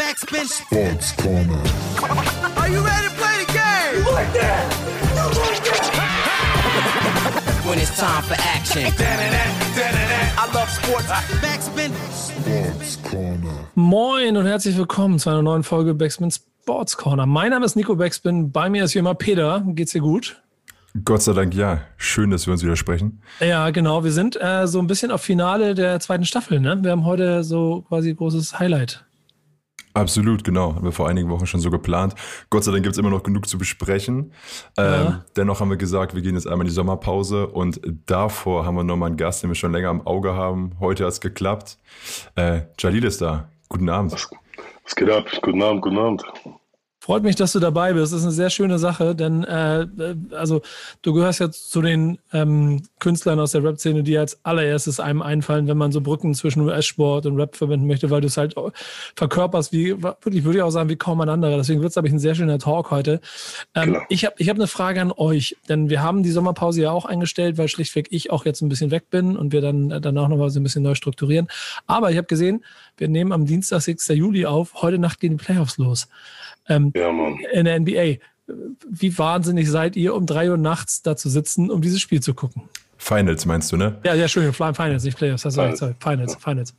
Backspin Sports Corner. Are you ready to play the game? You like that? You like that? When it's time for action. I love sports. Backspin Sports Corner. Moin und herzlich willkommen zu einer neuen Folge Backspin Sports Corner. Mein Name ist Nico Backspin, bei mir ist wie immer Peter. Geht's dir gut? Gott sei Dank, ja. Schön, dass wir uns wieder sprechen. Ja, genau. Wir sind so ein bisschen auf Finale der zweiten Staffel, ne? Wir haben heute so quasi großes Highlight. Absolut, genau. Haben wir vor einigen Wochen schon so geplant. Gott sei Dank gibt es immer noch genug zu besprechen. Dennoch haben wir gesagt, wir gehen jetzt einmal in die Sommerpause und davor haben wir nochmal einen Gast, den wir schon länger im Auge haben. Heute hat es geklappt. Jalil ist da. Guten Abend. Was geht ab? Guten Abend, guten Abend. Freut mich, dass du dabei bist. Das ist eine sehr schöne Sache, denn also du gehörst ja zu den Künstlern aus der Rap-Szene, die als allererstes einem einfallen, wenn man so Brücken zwischen US-Sport und Rap verbinden möchte, weil du es halt verkörperst, wie wirklich, würde ich auch sagen, wie kaum ein anderer. Deswegen wird es, glaube ich, ein sehr schöner Talk heute. Genau. Ich hab eine Frage an euch, denn wir haben die Sommerpause ja auch eingestellt, weil schlichtweg ich auch jetzt ein bisschen weg bin und wir dann danach nochmal so ein bisschen neu strukturieren. Aber ich habe gesehen, wir nehmen am Dienstag, 6. Juli auf. Heute Nacht gehen die Playoffs los. Ja, Mann. In der NBA. Wie wahnsinnig seid ihr, um 3 Uhr nachts da zu sitzen, um dieses Spiel zu gucken? Finals meinst du, ne? Ja, Entschuldigung, Finals, nicht Playoffs. Finals.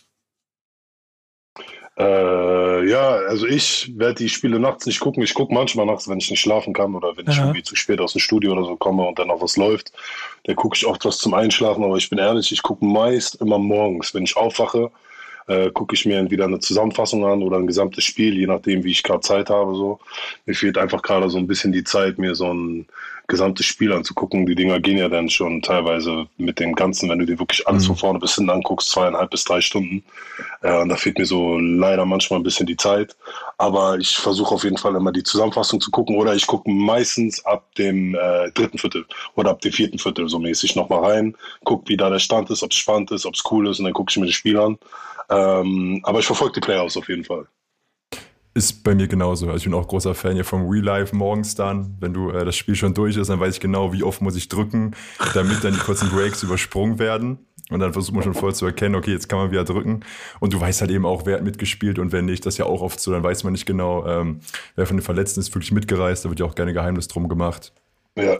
Ja, also ich werde die Spiele nachts nicht gucken. Ich gucke manchmal nachts, wenn ich nicht schlafen kann oder wenn ich irgendwie zu spät aus dem Studio oder so komme und dann noch was läuft. Da gucke ich oft was zum Einschlafen, aber ich bin ehrlich, ich gucke meist immer morgens, wenn ich aufwache. Gucke ich mir entweder eine Zusammenfassung an oder ein gesamtes Spiel, je nachdem, wie ich gerade Zeit habe. So. Mir fehlt einfach gerade so ein bisschen die Zeit, mir so ein gesamtes Spiel anzugucken. Die Dinger gehen ja dann schon teilweise mit dem Ganzen, wenn du dir wirklich alles von vorne bis hinten anguckst, 2,5 bis 3 Stunden. Und da fehlt mir so leider manchmal ein bisschen die Zeit. Aber ich versuche auf jeden Fall immer die Zusammenfassung zu gucken oder ich gucke meistens ab dem 3. Viertel oder ab dem 4. Viertel so mäßig nochmal rein, gucke, wie da der Stand ist, ob es spannend ist, ob es cool ist und dann gucke ich mir das Spiel an. Aber ich verfolge die Playoffs auf jeden Fall. Ist bei mir genauso. Also ich bin auch großer Fan hier vom Real Life morgens dann. Wenn du das Spiel schon durch ist, dann weiß ich genau, wie oft muss ich drücken, damit dann die kurzen Breaks übersprungen werden. Und dann versucht man schon voll zu erkennen, okay, jetzt kann man wieder drücken. Und du weißt halt eben auch, wer hat mitgespielt und wer nicht. Das ist ja auch oft so. Dann weiß man nicht genau, wer von den Verletzten ist wirklich mitgereist. Da wird ja auch gerne Geheimnis drum gemacht. Ja.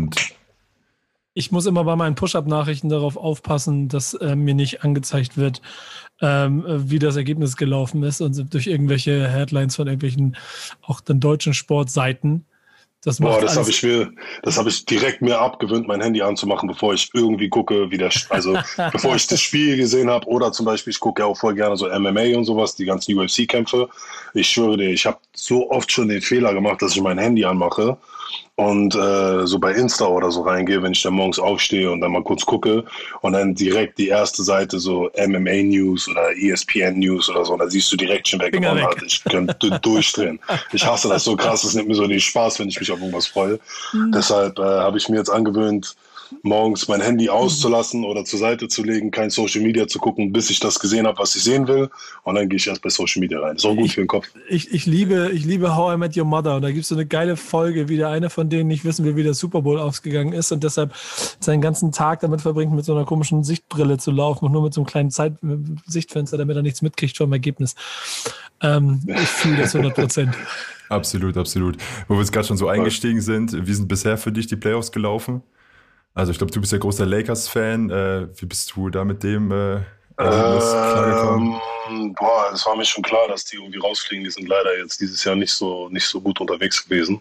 Ich muss immer bei meinen Push-Up-Nachrichten darauf aufpassen, dass mir nicht angezeigt wird, wie das Ergebnis gelaufen ist und durch irgendwelche Headlines von irgendwelchen auch dann deutschen Sportseiten. Das habe ich direkt mir abgewöhnt, mein Handy anzumachen, bevor ich irgendwie gucke, bevor ich das Spiel gesehen habe. Oder zum Beispiel, ich gucke ja auch voll gerne so MMA und sowas, die ganzen UFC-Kämpfe. Ich schwöre dir, ich habe so oft schon den Fehler gemacht, dass ich mein Handy anmache und so bei Insta oder so reingehe, wenn ich dann morgens aufstehe und dann mal kurz gucke und dann direkt die erste Seite so MMA News oder ESPN News oder so, und da siehst du direkt schon, wer gewonnen hat. Ich könnte durchdrehen. Ich hasse das so krass, das nimmt mir so den Spaß, wenn ich mich auf irgendwas freue. Deshalb habe ich mir jetzt angewöhnt, morgens mein Handy auszulassen oder zur Seite zu legen, kein Social Media zu gucken, bis ich das gesehen habe, was ich sehen will. Und dann gehe ich erst bei Social Media rein. Ist auch gut für den Kopf. Ich liebe How I Met Your Mother. Und da gibt es so eine geile Folge, wie der eine von denen nicht wissen will, wie der Super Bowl ausgegangen ist und deshalb seinen ganzen Tag damit verbringt, mit so einer komischen Sichtbrille zu laufen und nur mit so einem kleinen Sichtfenster, damit er nichts mitkriegt vom Ergebnis. Ich fühle das 100%. Absolut. Wo wir jetzt gerade schon so eingestiegen sind, wie sind bisher für dich die Playoffs gelaufen? Also ich glaube, du bist ja großer Lakers-Fan. Wie bist du da mit dem klargekommen? Es war mir schon klar, dass die irgendwie rausfliegen. Die sind leider jetzt dieses Jahr nicht so gut unterwegs gewesen.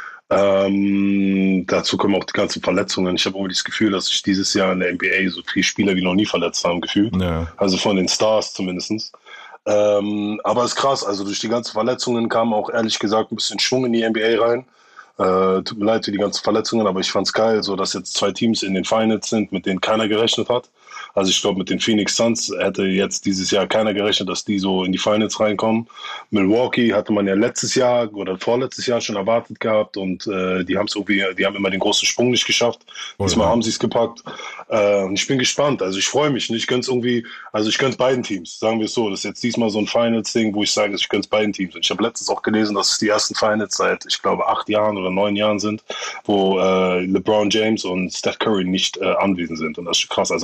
Dazu kommen auch die ganzen Verletzungen. Ich habe irgendwie das Gefühl, dass sich dieses Jahr in der NBA so viele Spieler wie noch nie verletzt haben gefühlt. Ja. Also von den Stars zumindest. Aber ist krass. Also durch die ganzen Verletzungen kam auch ehrlich gesagt ein bisschen Schwung in die NBA rein. Tut mir leid für die ganzen Verletzungen, aber ich fand's geil, so dass jetzt 2 Teams in den Finals sind, mit denen keiner gerechnet hat. Also ich glaube, mit den Phoenix Suns hätte jetzt dieses Jahr keiner gerechnet, dass die so in die Finals reinkommen. Milwaukee hatte man ja letztes Jahr oder vorletztes Jahr schon erwartet gehabt und die haben immer den großen Sprung nicht geschafft. Diesmal haben sie es gepackt. Und ich bin gespannt. Also ich freue mich. Ich gönn's beiden Teams, sagen wir es so. Das ist jetzt diesmal so ein Finals-Ding, wo ich sage, ich gönn's beiden Teams. Und ich habe letztens auch gelesen, dass es die ersten Finals seit, ich glaube, 8 Jahren oder 9 Jahren sind, wo LeBron James und Steph Curry nicht anwesend sind. Und das ist krass. Also einer von beiden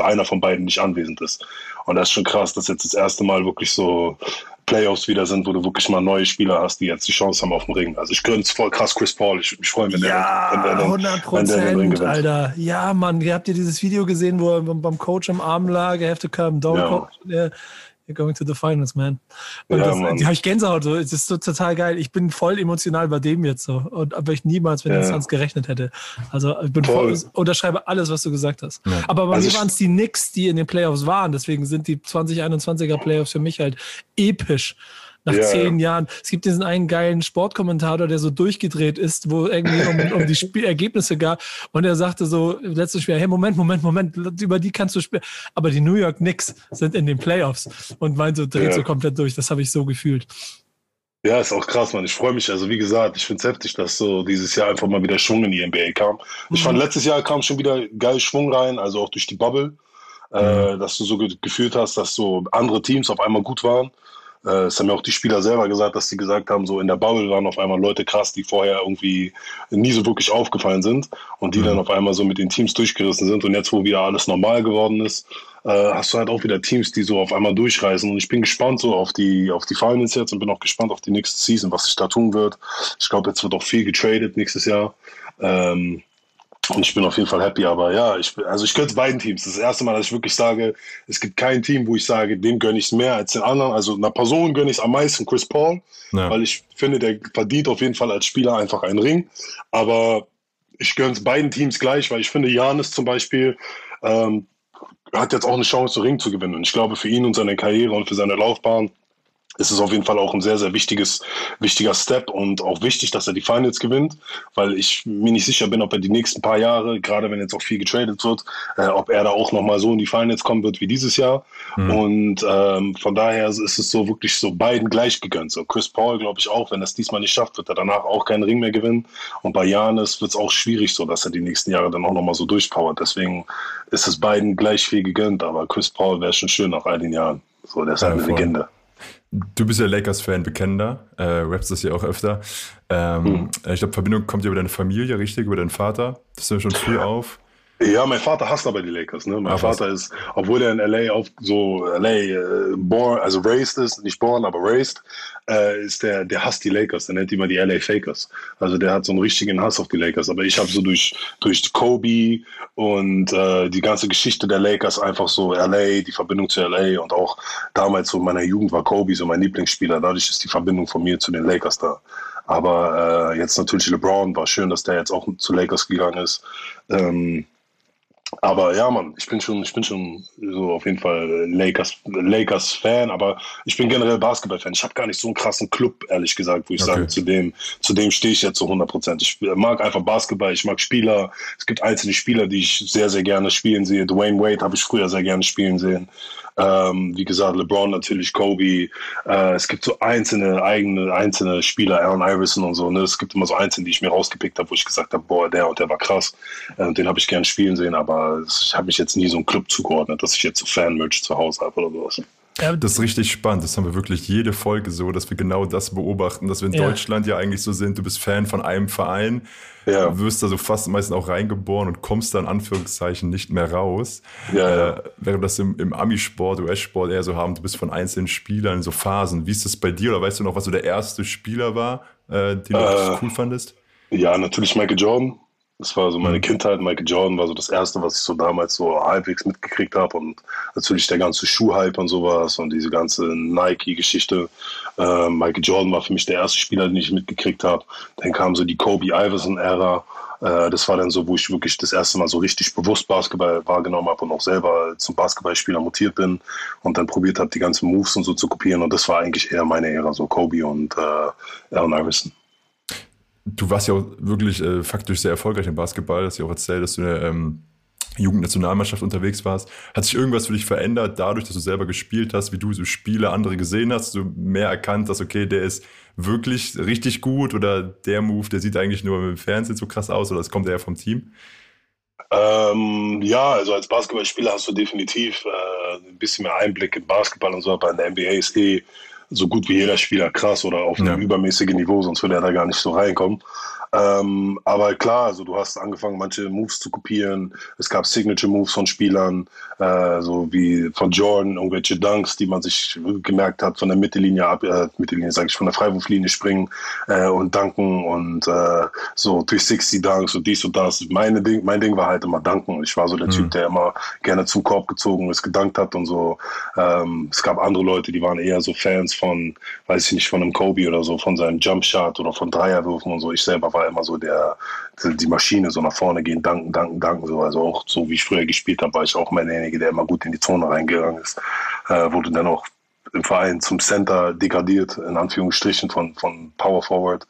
Biden nicht anwesend ist. Und das ist schon krass, dass jetzt das erste Mal wirklich so Playoffs wieder sind, wo du wirklich mal neue Spieler hast, die jetzt die Chance haben auf dem Ring. Also ich gönne es voll krass Chris Paul. Ich mich freue, wenn der 100%, Alter. Ja, Mann, habt ihr dieses Video gesehen, wo er beim Coach am Arm lag? I have to come down, Coach. You're going to the finals, man. Und da habe ich Gänsehaut. So. Es ist so total geil. Ich bin voll emotional bei dem jetzt so. Aber ich niemals mit Instanz gerechnet hätte. Also ich bin unterschreibe alles, was du gesagt hast. Ja. Aber bei mir waren es die Knicks, die in den Playoffs waren. Deswegen sind die 2021er Playoffs für mich halt episch. Nach 10 Jahren. Es gibt diesen einen geilen Sportkommentator, der so durchgedreht ist, wo irgendwie um die Ergebnisse gab. Und er sagte so, letztes Spiel, hey, Moment, über die kannst du spielen. Aber die New York Knicks sind in den Playoffs. Und meint so, dreht so komplett durch. Das habe ich so gefühlt. Ja, ist auch krass, Mann. Ich freue mich. Also wie gesagt, ich finde es heftig, dass so dieses Jahr einfach mal wieder Schwung in die NBA kam. Ich fand, letztes Jahr kam schon wieder geil Schwung rein, also auch durch die Bubble. Dass du so gefühlt hast, dass so andere Teams auf einmal gut waren. Es haben ja auch die Spieler selber gesagt, dass sie gesagt haben, so in der Bubble waren auf einmal Leute krass, die vorher irgendwie nie so wirklich aufgefallen sind und die dann auf einmal so mit den Teams durchgerissen sind. Und jetzt, wo wieder alles normal geworden ist, hast du halt auch wieder Teams, die so auf einmal durchreisen. Und ich bin gespannt so auf die Finals jetzt und bin auch gespannt auf die nächste Season, was sich da tun wird. Ich glaube, jetzt wird auch viel getradet nächstes Jahr. Und ich bin auf jeden Fall happy, aber ja, ich gönne beiden Teams. Das ist das erste Mal, dass ich wirklich sage, es gibt kein Team, wo ich sage, dem gönne ich es mehr als den anderen. Also einer Person gönne ich es am meisten, Chris Paul, weil ich finde, der verdient auf jeden Fall als Spieler einfach einen Ring. Aber ich gönne es beiden Teams gleich, weil ich finde, Giannis zum Beispiel hat jetzt auch eine Chance, den Ring zu gewinnen. Und ich glaube, für ihn und seine Karriere und für seine Laufbahn ist es auf jeden Fall auch ein sehr, sehr wichtiger Step und auch wichtig, dass er die Finals gewinnt, weil ich mir nicht sicher bin, ob er die nächsten paar Jahre, gerade wenn jetzt auch viel getradet wird, ob er da auch nochmal so in die Finals kommen wird wie dieses Jahr. Und von daher ist es so wirklich so beiden gleich gegönnt. So Chris Paul, glaube ich auch, wenn er es diesmal nicht schafft, wird er danach auch keinen Ring mehr gewinnen. Und bei Giannis wird es auch schwierig so, dass er die nächsten Jahre dann auch nochmal so durchpowert. Deswegen ist es beiden gleich viel gegönnt, aber Chris Paul wäre schon schön nach all den Jahren. So, der ist eine Legende. Du bist ja Lakers-Fan, bekennender, rappst das ja auch öfter. Ich glaube, Verbindung kommt ja über deine Familie, richtig, über deinen Vater. Das ist ja schon früh auf. Ja, mein Vater hasst aber die Lakers. Ne? Mein Vater ist, obwohl er in LA born, also raised ist, nicht born, aber raised, ist der hasst die Lakers. Der nennt immer die LA Fakers. Also der hat so einen richtigen Hass auf die Lakers. Aber ich habe so durch Kobe und die ganze Geschichte der Lakers einfach so LA, die Verbindung zu LA und auch damals so in meiner Jugend war Kobe so mein Lieblingsspieler. Dadurch ist die Verbindung von mir zu den Lakers da. Aber jetzt natürlich LeBron, war schön, dass der jetzt auch zu Lakers gegangen ist. Aber ja, Mann, ich bin schon so auf jeden Fall Lakers-Fan, aber ich bin generell Basketball-Fan. Ich habe gar nicht so einen krassen Club, ehrlich gesagt, wo ich sage, zu dem stehe ich jetzt zu 100%. Ich mag einfach Basketball, ich mag Spieler. Es gibt einzelne Spieler, die ich sehr, sehr gerne spielen sehe. Dwayne Wade habe ich früher sehr gerne spielen sehen. Wie gesagt, LeBron natürlich, Kobe. Es gibt so einzelne Spieler, Allen Iverson und so. Ne? Es gibt immer so einzelne, die ich mir rausgepickt habe, wo ich gesagt habe, boah, der und der war krass. Den habe ich gern spielen sehen, aber ich habe mich jetzt nie so einem Club zugeordnet, dass ich jetzt so Fan-Merch zu Hause habe oder sowas. Ja, das ist richtig spannend. Das haben wir wirklich jede Folge so, dass wir genau das beobachten, dass wir in Deutschland ja eigentlich so sind, du bist Fan von einem Verein, wirst da so fast meistens auch reingeboren und kommst dann in Anführungszeichen nicht mehr raus. Während das im Ami-Sport, US-Sport eher so haben, du bist von einzelnen Spielern in so Phasen. Wie ist das bei dir? Oder weißt du noch, was so der erste Spieler war, den du cool fandest? Ja, natürlich Michael Jordan. Das war so meine Kindheit. Michael Jordan war so das Erste, was ich so damals so halbwegs mitgekriegt habe. Und natürlich der ganze Schuhhype und sowas und diese ganze Nike-Geschichte. Michael Jordan war für mich der erste Spieler, den ich mitgekriegt habe. Dann kam so die Kobe-Iverson-Ära. Das war dann so, wo ich wirklich das erste Mal so richtig bewusst Basketball wahrgenommen habe und auch selber zum Basketballspieler mutiert bin und dann probiert habe, die ganzen Moves und so zu kopieren. Und das war eigentlich eher meine Ära, so Kobe und Allen Iverson. Du warst ja auch wirklich faktisch sehr erfolgreich im Basketball. Hast ja auch erzählt, dass du in der Jugendnationalmannschaft unterwegs warst. Hat sich irgendwas für dich verändert, dadurch, dass du selber gespielt hast, wie du so Spiele andere gesehen hast, du mehr erkannt hast, okay, der ist wirklich richtig gut oder der Move, der sieht eigentlich nur im Fernsehen so krass aus oder das kommt eher vom Team? Ja, also als Basketballspieler hast du definitiv ein bisschen mehr Einblick in Basketball und so, aber in der NBA ist so gut wie jeder Spieler krass oder auf einem übermäßigen Niveau, sonst würde er da gar nicht so reinkommen. Aber klar, also du hast angefangen, manche Moves zu kopieren. Es gab Signature-Moves von Spielern, so wie von Jordan, irgendwelche Dunks, die man sich gemerkt hat, von der Mittellinie ab, Mittellinie sage ich, von der Freiwurflinie springen und dunken und so 360 Dunks und dies und das. Mein Ding war halt immer dunken. Ich war so der Typ, der immer gerne zum Korb gezogen ist, gedankt hat und so. Es gab andere Leute, die waren eher so Fans von, weiß ich nicht, von einem Kobe oder so, von seinem Jumpshot oder von Dreierwürfen und so. Ich selber war immer so die Maschine, so nach vorne gehen, danken, so. Also auch so, wie ich früher gespielt habe, war ich auch immer derjenige, der immer gut in die Zone reingegangen ist. Wurde dann auch im Verein zum Center degradiert, in Anführungsstrichen, von Power Forward.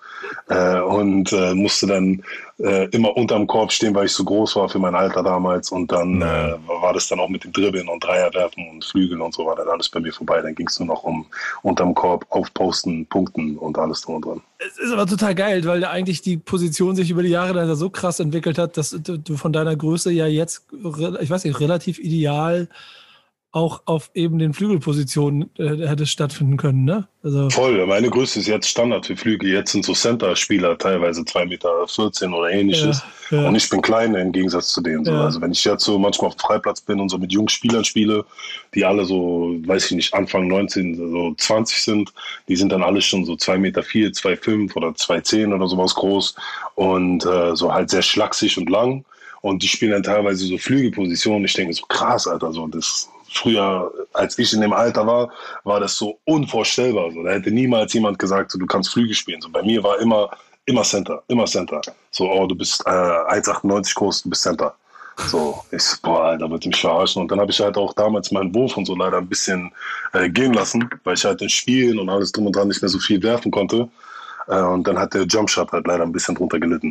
Und musste dann immer unterm Korb stehen, weil ich so groß war für mein Alter damals. Und dann war das dann auch mit dem Dribbeln und Dreierwerfen und Flügeln und so war dann alles bei mir vorbei. Dann ging es nur noch um unterm Korb aufposten, Punkten und alles drum und dran. Es ist aber total geil, weil eigentlich die Position sich über die Jahre dann so krass entwickelt hat, dass du von deiner Größe ja jetzt, ich weiß nicht, relativ ideal auch auf eben den Flügelpositionen hätte stattfinden können, ne? Also voll, meine Größe ist jetzt Standard für Flügel. Jetzt sind so Center-Spieler teilweise 2,14 Meter oder ähnliches. Ja. Und ich bin klein im Gegensatz zu denen. So. Ja. Also wenn ich jetzt so manchmal auf dem Freiplatz bin und so mit jungen Spielern spiele, die alle so, weiß ich nicht, Anfang 19, so 20 sind, die sind dann alle schon so 2,4 Meter, 2,5 oder 2,10 oder sowas groß und so halt sehr schlaksig und lang. Und die spielen dann teilweise so Flügelpositionen. Ich denke so, krass, Alter, so das. Früher, als ich in dem Alter war das so unvorstellbar. So. Da hätte niemals jemand gesagt, so, du kannst Flügel spielen. So, bei mir war immer Center. So, oh, du bist 1,98 groß, du bist Center. So, ich so, boah, Alter, wird mich verarschen. Und dann habe ich halt auch damals meinen Wurf und so leider ein bisschen gehen lassen, weil ich halt in Spielen und alles drum und dran nicht mehr so viel werfen konnte. Und dann hat der Jumpshot halt leider ein bisschen drunter gelitten.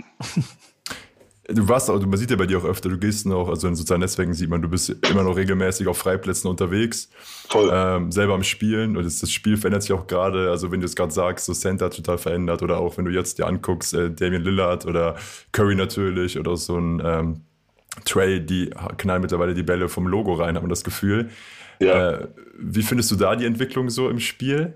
Du warst auch, man sieht ja bei dir auch öfter, du gehst noch, also in sozialen Netzwerken sieht man, du bist immer noch regelmäßig auf Freiplätzen unterwegs. Voll. Selber am Spielen und das Spiel verändert sich auch gerade, also wenn du es gerade sagst, so Center hat total verändert oder auch wenn du jetzt dir anguckst, Damian Lillard oder Curry natürlich oder so ein Trey, die knallen mittlerweile die Bälle vom Logo rein, hat man das Gefühl. Ja. Wie findest du da die Entwicklung so im Spiel?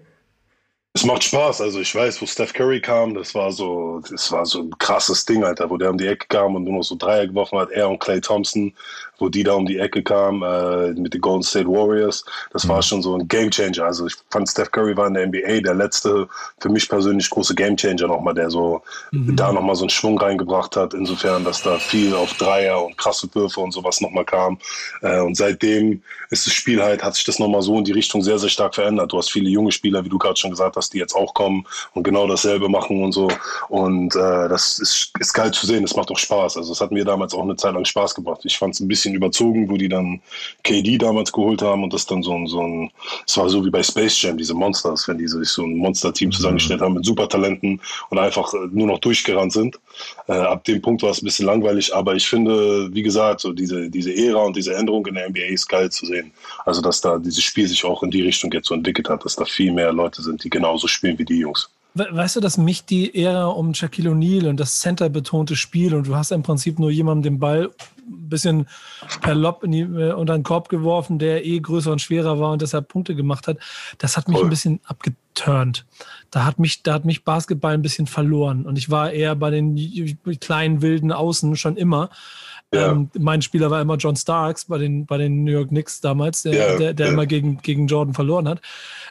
Es macht Spaß, also ich weiß, wo Steph Curry kam, das war so ein krasses Ding, Alter, wo der um die Ecke kam und nur noch so Dreier geworfen hat, er und Klay Thompson, wo die da um die Ecke kamen mit den Golden State Warriors, das war schon so ein Gamechanger, also ich fand Steph Curry war in der NBA der letzte, für mich persönlich große Gamechanger nochmal, der so da nochmal so einen Schwung reingebracht hat, insofern, dass da viel auf Dreier und krasse Würfe und sowas nochmal kam und seitdem ist das Spiel halt, hat sich das nochmal so in die Richtung sehr, sehr stark verändert, du hast viele junge Spieler, wie du gerade schon gesagt hast, die jetzt auch kommen und genau dasselbe machen und so. Und das ist geil zu sehen, es macht auch Spaß. Also es hat mir damals auch eine Zeit lang Spaß gemacht. Ich fand es ein bisschen überzogen, wo die dann KD damals geholt haben und das dann so ein es war so wie bei Space Jam, diese Monsters, wenn die sich so ein Monster-Team zusammengestellt haben mit Supertalenten und einfach nur noch durchgerannt sind. Ab dem Punkt war es ein bisschen langweilig, aber ich finde, wie gesagt, so diese Ära und diese Änderung in der NBA ist geil zu sehen. Also dass da dieses Spiel sich auch in die Richtung jetzt so entwickelt hat, dass da viel mehr Leute sind, die genauso spielen wie die Jungs. Weißt du, dass mich die Ära um Shaquille O'Neal und das Center-betonte Spiel und du hast im Prinzip nur jemandem den Ball ein bisschen per Lob unter den Korb geworfen, der größer und schwerer war und deshalb Punkte gemacht hat, das hat mich ein bisschen abgeturnt. Da hat mich Basketball ein bisschen verloren und ich war eher bei den kleinen, wilden Außen schon immer. Ja. Mein Spieler war immer John Starks bei den New York Knicks damals, der immer gegen Jordan verloren hat.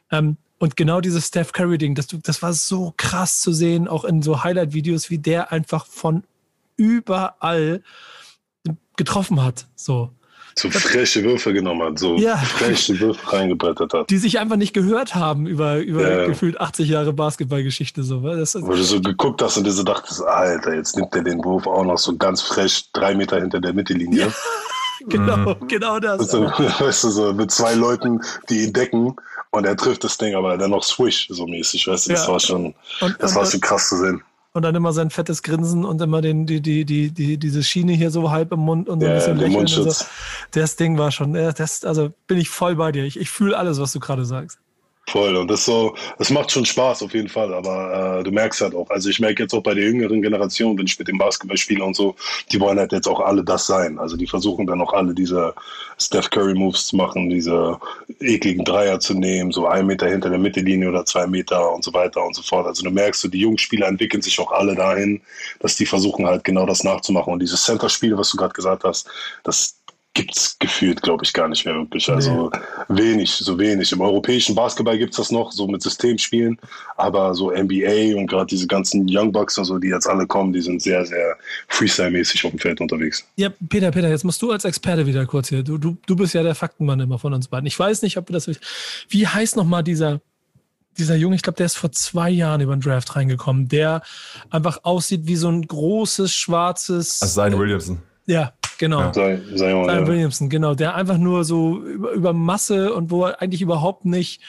Und genau dieses Steph Curry-Ding, das war so krass zu sehen, auch in so Highlight-Videos, wie der einfach von überall getroffen hat. So freche Würfe genommen hat, freche Würfe reingebrettert hat. Die sich einfach nicht gehört haben über gefühlt 80 Jahre Basketballgeschichte. So. Wo du so geguckt hast und dir so dachtest, Alter, jetzt nimmt der den Wurf auch noch so ganz frech 3 Meter hinter der Mittellinie. Ja, genau das. So, weißt du, so mit 2 Leuten, die ihn decken und er trifft das Ding, aber dann noch Swish so mäßig, weißt du, das war schon krass zu sehen. Und dann immer sein fettes Grinsen und immer diese Schiene hier so halb im Mund und so ein bisschen lächeln und so. Das Ding war schon, also bin ich voll bei dir. Ich fühle alles, was du gerade sagst. Voll, und das macht schon Spaß auf jeden Fall, aber du merkst halt auch, also ich merke jetzt auch bei der jüngeren Generation, wenn ich mit dem Basketball spiele und so, die wollen halt jetzt auch alle das sein, also die versuchen dann auch alle diese Steph Curry Moves zu machen, diese ekligen Dreier zu nehmen, so 1 Meter hinter der Mittellinie oder 2 Meter und so weiter und so fort, also du merkst, die jungen Spieler entwickeln sich auch alle dahin, dass die versuchen halt genau das nachzumachen und dieses Center-Spiel, was du gerade gesagt hast, das gibt's gefühlt, glaube ich, gar nicht mehr wirklich. Also wenig. Im europäischen Basketball gibt's das noch, so mit Systemspielen, aber so NBA und gerade diese ganzen Young Bucks und so, die jetzt alle kommen, die sind sehr, sehr Freestyle-mäßig auf dem Feld unterwegs. Ja, Peter, jetzt musst du als Experte wieder kurz hier. Du bist ja der Faktenmann immer von uns beiden. Ich weiß nicht, ob du das willst. Wie heißt nochmal dieser Junge, ich glaube, der ist vor 2 Jahren über den Draft reingekommen, der einfach aussieht wie so ein großes, schwarzes... Zion Williamson. Ja, genau. Ja. Zion Williamson, genau. Der einfach nur so über Masse und wo er eigentlich überhaupt nicht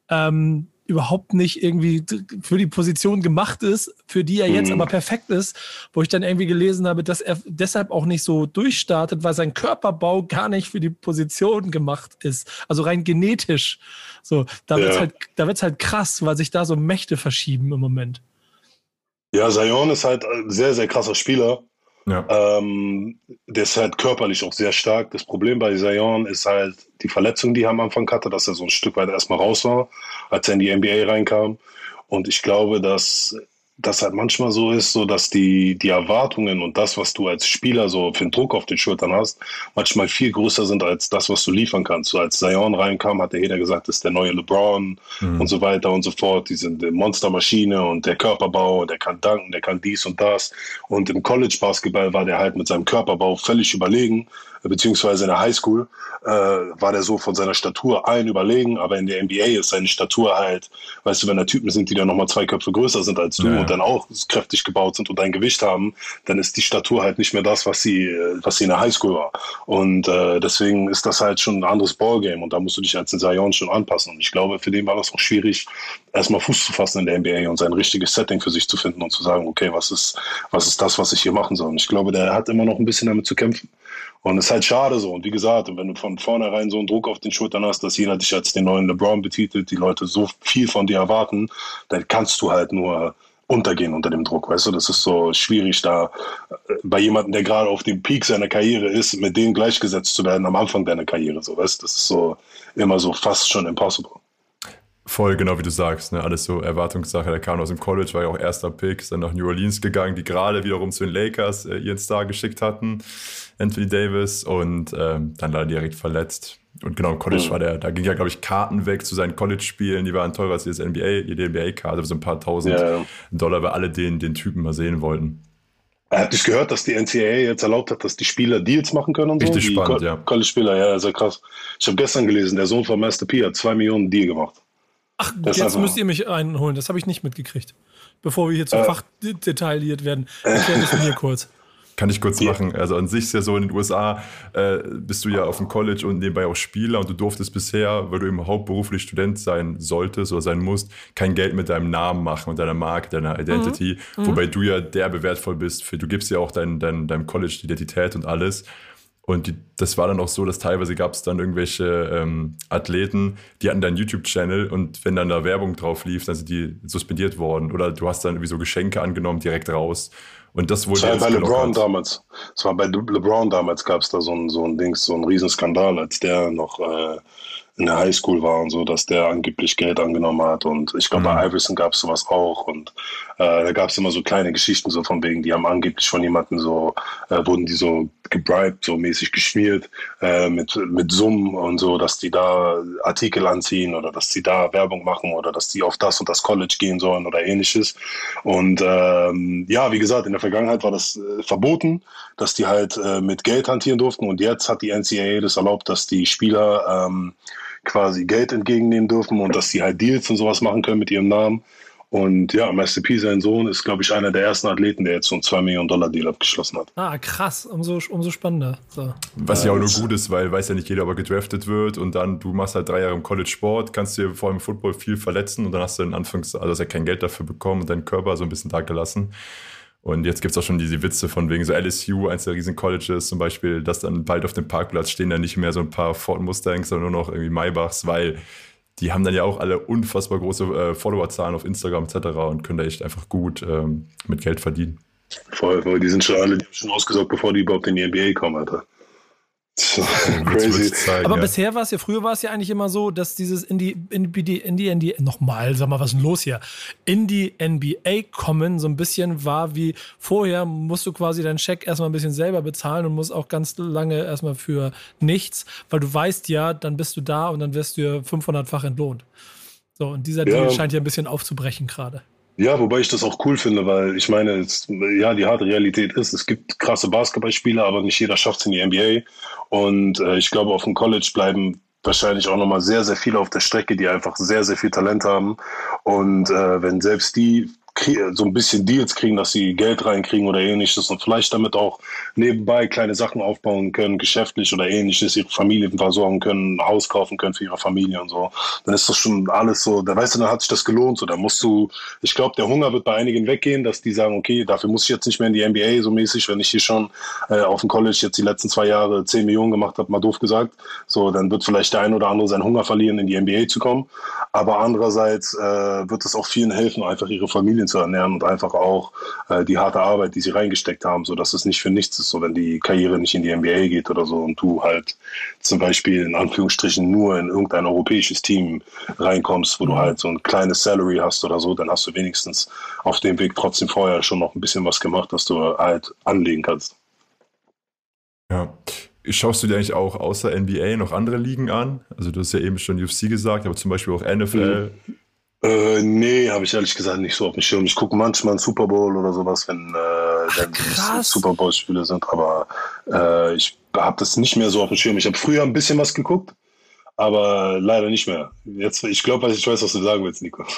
irgendwie für die Position gemacht ist, für die er jetzt aber perfekt ist, wo ich dann irgendwie gelesen habe, dass er deshalb auch nicht so durchstartet, weil sein Körperbau gar nicht für die Position gemacht ist. Also rein genetisch. So, da wird's halt krass, weil sich da so Mächte verschieben im Moment. Ja, Zion ist halt ein sehr, sehr krasser Spieler. Ja. Der ist halt körperlich auch sehr stark. Das Problem bei Zion ist halt die Verletzung, die er am Anfang hatte, dass er so ein Stück weit erstmal raus war, als er in die NBA reinkam. Und ich glaube, dass das halt manchmal so ist, so dass die Erwartungen und das, was du als Spieler so für einen Druck auf den Schultern hast, manchmal viel größer sind als das, was du liefern kannst. So als Zion reinkam, hat jeder gesagt, das ist der neue LeBron und so weiter und so fort. Die sind eine Monstermaschine und der Körperbau, der kann danken, der kann dies und das. Und im College-Basketball war der halt mit seinem Körperbau völlig überlegen, beziehungsweise in der Highschool war der so von seiner Statur allen überlegen, aber in der NBA ist seine Statur halt, weißt du, wenn da Typen sind, die dann nochmal 2 Köpfe größer sind als du und dann auch kräftig gebaut sind und ein Gewicht haben, dann ist die Statur halt nicht mehr das, was sie in der Highschool war. Und deswegen ist das halt schon ein anderes Ballgame und da musst du dich als Zion schon anpassen. Und ich glaube, für den war das auch schwierig, erstmal Fuß zu fassen in der NBA und sein richtiges Setting für sich zu finden und zu sagen, okay, was ist das, was ich hier machen soll? Und ich glaube, der hat immer noch ein bisschen damit zu kämpfen. Und es ist halt schade so. Und wie gesagt, wenn du von vornherein so einen Druck auf den Schultern hast, dass jeder dich als den neuen LeBron betitelt, die Leute so viel von dir erwarten, dann kannst du halt nur untergehen unter dem Druck, weißt du? Das ist so schwierig, da bei jemandem, der gerade auf dem Peak seiner Karriere ist, mit denen gleichgesetzt zu werden am Anfang deiner Karriere, so, weißt du? Das ist so immer so fast schon impossible. Voll, genau wie du sagst, ne? Alles so Erwartungssache. Der kam aus dem College, war ja auch erster Pick, ist dann nach New Orleans gegangen, die gerade wiederum zu den Lakers ihren Star geschickt hatten, Anthony Davis, und dann leider direkt verletzt. Und genau, im College war da ging ja, glaube ich, Karten weg zu seinen College-Spielen, die waren teurer als die NBA-Karte, so ein paar tausend $, weil alle den Typen mal sehen wollten. Habt ihr gehört, dass die NCAA jetzt erlaubt hat, dass die Spieler Deals machen können und so? Richtig spannend, ja. College-Spieler, ja, sehr krass. Ich habe gestern gelesen, der Sohn von Master P hat 2 Millionen Deal gemacht. Ach, jetzt müsst ihr mich einholen. Das habe ich nicht mitgekriegt. Bevor wir hier zu fachdetailliert werden. Erklär das mir kurz. Kann ich kurz machen. Also an sich ist ja so, in den USA bist du ja auf dem College und nebenbei auch Spieler und du durftest bisher, weil du eben hauptberuflich Student sein solltest oder sein musst, kein Geld mit deinem Namen machen und deiner Marke, deiner Identity, wobei du ja derbe wertvoll bist. Du gibst ja auch deinem College die Identität und alles. Und das war dann auch so, dass teilweise gab es dann irgendwelche Athleten, die hatten dann einen YouTube-Channel und wenn dann da Werbung drauf lief, dann sind die suspendiert worden. Oder du hast dann irgendwie so Geschenke angenommen, direkt raus. Und das wurde jetzt bei LeBron damals. Es war bei LeBron damals, gab es da so ein Dings, so einen Riesenskandal, als der noch in der Highschool war und so, dass der angeblich Geld angenommen hat. Und ich glaube, bei Iverson gab es sowas auch. Und da gab es immer so kleine Geschichten, so von wegen, die haben angeblich von jemandem so, wurden die so gebribed, so mäßig geschmiert, mit Summen und so, dass die da Artikel anziehen oder dass die da Werbung machen oder dass die auf das und das College gehen sollen oder ähnliches. Und ja, wie gesagt, in der Vergangenheit war das verboten, dass die halt mit Geld hantieren durften. Und jetzt hat die NCAA das erlaubt, dass die Spieler quasi Geld entgegennehmen dürfen und dass die halt Deals und sowas machen können mit ihrem Namen. Und ja, Master P, sein Sohn, ist, glaube ich, einer der ersten Athleten, der jetzt so einen $2 Millionen Deal abgeschlossen hat. Ah, krass, umso spannender. So. Was ja auch nur gut ist, weil weiß ja nicht jeder, ob er gedraftet wird und dann, du machst halt 3 Jahre im College Sport, kannst dir vor allem im Football viel verletzen und dann hast du hast ja kein Geld dafür bekommen und deinen Körper so ein bisschen da gelassen. Und jetzt gibt es auch schon diese Witze von wegen so LSU, eins der riesen Colleges zum Beispiel, dass dann bald auf dem Parkplatz stehen dann nicht mehr so ein paar Ford Mustangs, sondern nur noch irgendwie Maybachs, weil die haben dann ja auch alle unfassbar große Followerzahlen auf Instagram etc. und können da echt einfach gut mit Geld verdienen. Voll, die sind schon alle, die haben schon ausgesorgt, bevor die überhaupt in die NBA kommen, Alter. So, crazy. Zeigen, aber bisher war es ja, früher war es ja eigentlich immer so, dass dieses in die nochmal, sag mal, was ist denn los hier? In die NBA kommen so ein bisschen war wie vorher, musst du quasi deinen Scheck erstmal ein bisschen selber bezahlen und musst auch ganz lange erstmal für nichts, weil du weißt ja, dann bist du da und dann wirst du ja 500-fach entlohnt. So, und dieser Deal scheint ja ein bisschen aufzubrechen gerade. Ja, wobei ich das auch cool finde, weil ich meine, die harte Realität ist, es gibt krasse Basketballspieler, aber nicht jeder schafft es in die NBA. Und ich glaube, auf dem College bleiben wahrscheinlich auch nochmal sehr, sehr viele auf der Strecke, die einfach sehr, sehr viel Talent haben. Und wenn selbst die so ein bisschen Deals kriegen, dass sie Geld reinkriegen oder ähnliches und vielleicht damit auch nebenbei kleine Sachen aufbauen können, geschäftlich oder ähnliches, ihre Familien versorgen können, ein Haus kaufen können für ihre Familie und so, dann ist das schon alles so, da weißt du, dann hat sich das gelohnt, so, da musst du, ich glaube, der Hunger wird bei einigen weggehen, dass die sagen, okay, dafür muss ich jetzt nicht mehr in die NBA so mäßig, wenn ich hier schon auf dem College jetzt die letzten 2 Jahre 10 Millionen gemacht habe, mal doof gesagt, so, dann wird vielleicht der ein oder andere seinen Hunger verlieren, in die NBA zu kommen, aber andererseits wird es auch vielen helfen, einfach ihre Familien zu ernähren und einfach auch die harte Arbeit, die sie reingesteckt haben, so dass es nicht für nichts ist, so wenn die Karriere nicht in die NBA geht oder so und du halt zum Beispiel in Anführungsstrichen nur in irgendein europäisches Team reinkommst, wo du halt so ein kleines Salary hast oder so, dann hast du wenigstens auf dem Weg trotzdem vorher schon noch ein bisschen was gemacht, dass du halt anlegen kannst. Ja. Schaust du dir eigentlich auch außer NBA noch andere Ligen an? Also du hast ja eben schon UFC gesagt, aber zum Beispiel auch NFL. Nee, habe ich ehrlich gesagt nicht so auf dem Schirm. Ich gucke manchmal einen Super Bowl oder sowas, wenn Super Bowl-Spiele sind, aber ich habe das nicht mehr so auf dem Schirm. Ich habe früher ein bisschen was geguckt, aber leider nicht mehr. Jetzt, ich glaube, ich weiß, was du sagen willst, Nico.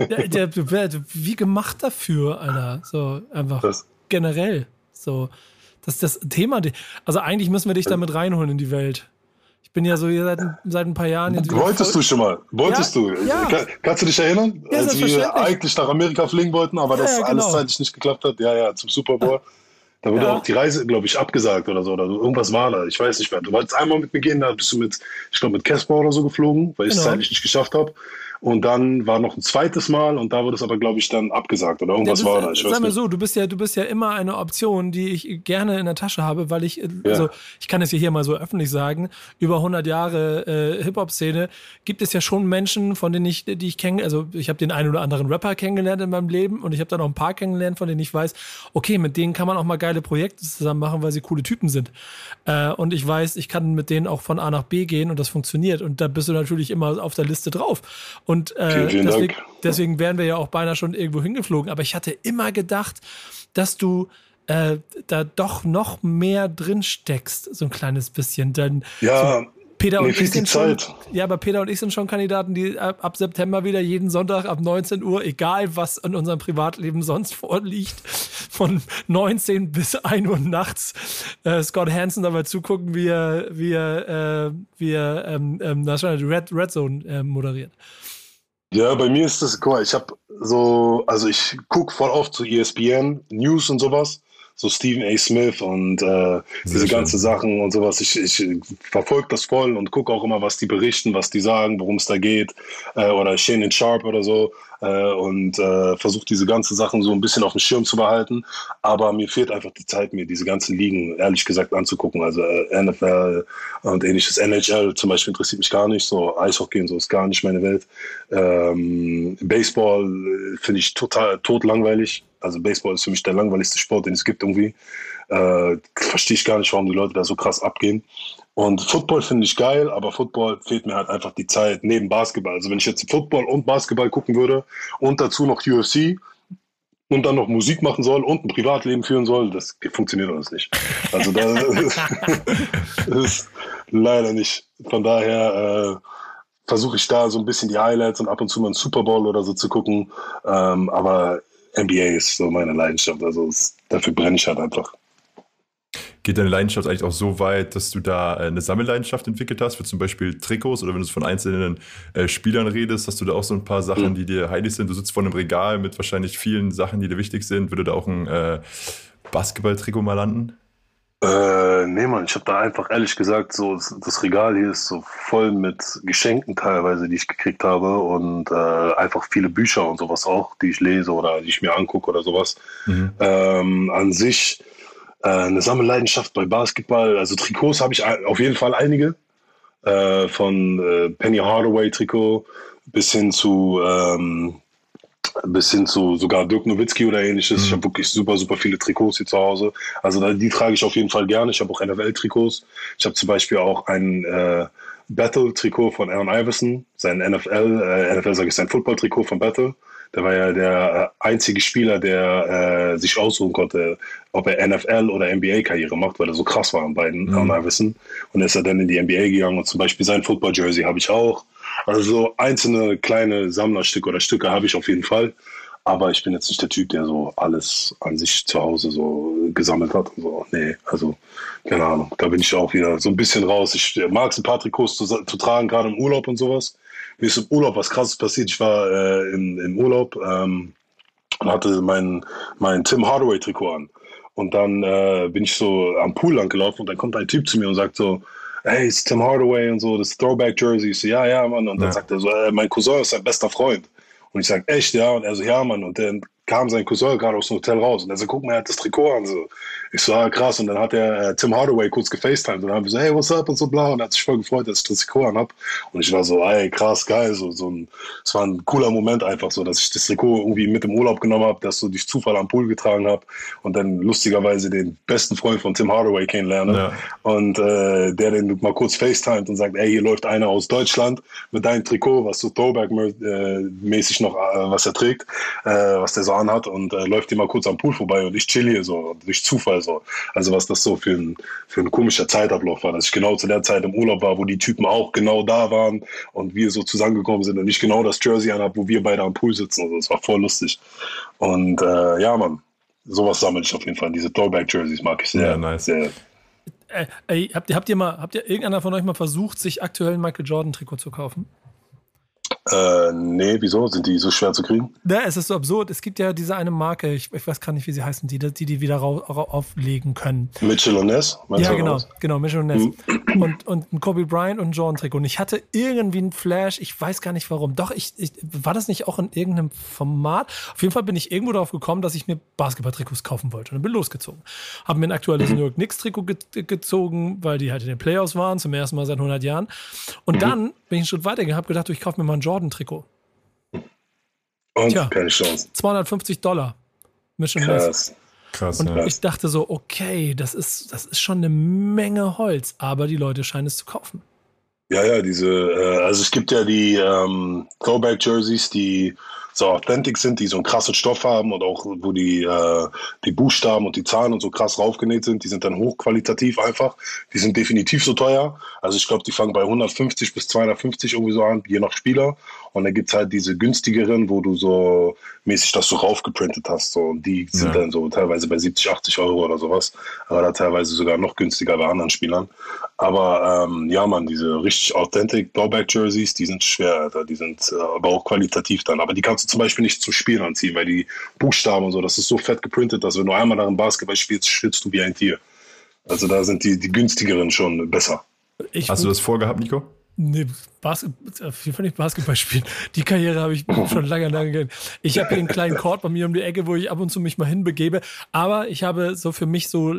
Wie gemacht dafür, Alter. So einfach generell. So, das ist das Thema. Also eigentlich müssen wir dich damit reinholen in die Welt. Ich bin ja so hier seit ein paar Jahren jetzt. Wolltest du schon mal? Du? Ja. Kannst du dich erinnern? Ja, als wir eigentlich nach Amerika fliegen wollten, aber das alles zeitlich nicht geklappt hat. Ja, zum Super Bowl. Da wurde auch die Reise, glaube ich, abgesagt oder so. Oder irgendwas war da. Ich weiß nicht mehr. Du wolltest einmal mit mir gehen, da bist du mit Casper oder so geflogen, weil ich es zeitlich nicht geschafft habe. Und dann war noch ein zweites Mal und da wurde es aber, glaube ich, dann abgesagt oder irgendwas war da. Sag mir so, du bist ja immer eine Option, die ich gerne in der Tasche habe, weil ich kann es hier mal so öffentlich sagen, über 100 Jahre Hip-Hop-Szene gibt es ja schon Menschen, die ich kenne, also ich habe den einen oder anderen Rapper kennengelernt in meinem Leben und ich habe dann auch ein paar kennengelernt, von denen ich weiß, okay, mit denen kann man auch mal geile Projekte zusammen machen, weil sie coole Typen sind. Und ich weiß, ich kann mit denen auch von A nach B gehen und das funktioniert und da bist du natürlich immer auf der Liste drauf. Und deswegen wären wir ja auch beinahe schon irgendwo hingeflogen. Aber ich hatte immer gedacht, dass du da doch noch mehr drin steckst, so ein kleines bisschen. Denn aber Peter und ich sind schon Kandidaten, die ab September wieder jeden Sonntag ab 19 Uhr, egal was in unserem Privatleben sonst vorliegt, von 19 bis 1 Uhr nachts Scott Hansen dabei zugucken, wie er Red Zone moderiert. Ja, bei mir ist das, guck mal, ich gucke voll oft zu ESPN, News und sowas, so Stephen A. Smith und diese ganzen Sachen und sowas. Ich verfolge das voll und gucke auch immer, was die berichten, was die sagen, worum es da geht, oder Shannon Sharp oder so, und versuche diese ganzen Sachen so ein bisschen auf dem Schirm zu behalten. Aber mir fehlt einfach die Zeit, mir diese ganzen Ligen ehrlich gesagt anzugucken. Also NFL und ähnliches. NHL zum Beispiel interessiert mich gar nicht. So Eishockey und so ist gar nicht meine Welt. Baseball finde ich total totlangweilig. Also Baseball ist für mich der langweiligste Sport, den es gibt irgendwie. Verstehe ich gar nicht, warum die Leute da so krass abgehen. Und Football finde ich geil, aber Football fehlt mir halt einfach die Zeit neben Basketball. Also wenn ich jetzt Football und Basketball gucken würde und dazu noch UFC und dann noch Musik machen soll und ein Privatleben führen soll, das funktioniert alles nicht. Also das ist leider nicht. Von daher versuche ich da so ein bisschen die Highlights und ab und zu mal einen Super Bowl oder so zu gucken. Aber NBA ist so meine Leidenschaft. Also dafür brenne ich halt einfach. Geht deine Leidenschaft eigentlich auch so weit, dass du da eine Sammelleidenschaft entwickelt hast, für zum Beispiel Trikots, oder wenn du von einzelnen Spielern redest, hast du da auch so ein paar Sachen, die dir heilig sind? Du sitzt vor einem Regal mit wahrscheinlich vielen Sachen, die dir wichtig sind. Würde da auch ein Basketball-Trikot mal landen? Nee, Mann, ich habe da einfach ehrlich gesagt, so das Regal hier ist so voll mit Geschenken teilweise, die ich gekriegt habe und einfach viele Bücher und sowas auch, die ich lese oder die ich mir angucke oder sowas. An sich eine Sammelleidenschaft bei Basketball, also Trikots habe ich auf jeden Fall einige, von Penny Hardaway Trikot bis hin zu sogar Dirk Nowitzki oder ähnliches. Ich habe wirklich super, super viele Trikots hier zu Hause. Also die trage ich auf jeden Fall gerne. Ich habe auch NFL-Trikots. Ich habe zum Beispiel auch ein Battle-Trikot von Allen Iverson, sein sein Football-Trikot von Battle. Der war ja der einzige Spieler, der sich aussuchen konnte, ob er NFL- oder NBA-Karriere macht, weil er so krass war an beiden, Allen Iverson. Und er ist dann in die NBA gegangen und zum Beispiel sein Football-Jersey habe ich auch. Also so einzelne kleine Sammlerstücke oder Stücke habe ich auf jeden Fall. Aber ich bin jetzt nicht der Typ, der so alles an sich zu Hause so gesammelt hat. So, nee, also keine Ahnung. Da bin ich auch wieder so ein bisschen raus. Ich mag es, ein paar Trikots zu tragen, gerade im Urlaub und sowas. Mir ist im Urlaub was Krasses passiert. Ich war im Urlaub und hatte mein Tim Hardaway Trikot an. Und dann bin ich so am Pool lang gelaufen und dann kommt ein Typ zu mir und sagt so, hey, it's Tim Hardaway und so, das Throwback Jersey. Ich so, ja, Mann. Und dann sagt er so, mein Cousin ist sein bester Freund. Und ich sage, echt, ja? Und er so, ja, Mann. Und dann kam sein Cousin gerade aus dem Hotel raus. Und er so, guck mal, er hat das Trikot an. So. Ich so, krass. Und dann hat er Tim Hardaway kurz gefacetimed. Und dann haben wir so, hey, what's up? Und so bla. Und er hat sich voll gefreut, dass ich das Trikot an habe. Und ich war so, ey, krass, geil. Es war ein cooler Moment einfach so, dass ich das Trikot irgendwie mit im Urlaub genommen habe, das so durch Zufall am Pool getragen habe und dann lustigerweise den besten Freund von Tim Hardaway kennenlerne. Ja. Und der den mal kurz facetimed und sagt, ey, hier läuft einer aus Deutschland mit deinem Trikot, was so Throwback-mäßig noch was er trägt, was der so anhat und läuft hier mal kurz am Pool vorbei und ich chill hier so, durch Zufall so. Also was das so für ein komischer Zeitablauf war, dass ich genau zu der Zeit im Urlaub war, wo die Typen auch genau da waren und wir so zusammengekommen sind und ich genau das Jersey anhab, wo wir beide am Pool sitzen. Also das war voll lustig. Und ja, Mann, sowas sammle ich auf jeden Fall. Diese Throwback-Jerseys mag ich sehr. Ja, nice. Sehr. Habt ihr irgendeiner von euch mal versucht, sich aktuell ein Michael Jordan-Trikot zu kaufen? Nee, wieso? Sind die so schwer zu kriegen? Ja, es ist so absurd. Es gibt ja diese eine Marke, ich weiß gar nicht, wie sie heißen, die wieder auflegen können. Mitchell und Ness? Ja, genau, Mitchell und Ness. Und ein Kobe Bryant und ein Jordan-Trikot. Und ich hatte irgendwie einen Flash, ich weiß gar nicht warum. Doch, war das nicht auch in irgendeinem Format? Auf jeden Fall bin ich irgendwo darauf gekommen, dass ich mir Basketball-Trikots kaufen wollte. Und dann bin losgezogen. Habe mir ein aktuelles New York Knicks-Trikot gezogen, weil die halt in den Playoffs waren, zum ersten Mal seit 100 Jahren. Und dann bin ich einen Schritt weiter gegangen, habe gedacht, ich kaufe mir mal ein Jordan-Trikot. Und keine Chance. $250. Mission Ness. Krass, und ich dachte so, okay, das ist schon eine Menge Holz, aber die Leute scheinen es zu kaufen. Ja, also es gibt ja die Throwback-Jerseys, die so authentic sind, die so einen krassen Stoff haben und auch wo die Buchstaben und die Zahlen und so krass raufgenäht sind, die sind dann hochqualitativ einfach. Die sind definitiv so teuer. Also ich glaube, die fangen bei 150 bis 250 irgendwie so an, je nach Spieler. Und dann gibt es halt diese günstigeren, wo du so mäßig das so raufgeprintet hast. So. Und die sind dann so teilweise bei 70, 80 Euro oder sowas. Aber da teilweise sogar noch günstiger bei anderen Spielern. Aber ja, Mann, diese richtig authentic Throwback-Jerseys, die sind schwer, Alter. Die sind aber auch qualitativ dann. Aber die kannst du zum Beispiel nicht zum Spielen anziehen, weil die Buchstaben und so, das ist so fett geprintet, dass wenn du einmal nach dem Basketball spielst, schwitzt du wie ein Tier. Also da sind die günstigeren schon besser. Hast du das vorgehabt, Nico? Nee, auf jeden Fall nicht Basketball spielen. Die Karriere habe ich schon lange gegangen. Ich habe hier einen kleinen Court bei mir um die Ecke, wo ich ab und zu mich mal hinbegebe. Aber ich habe so für mich so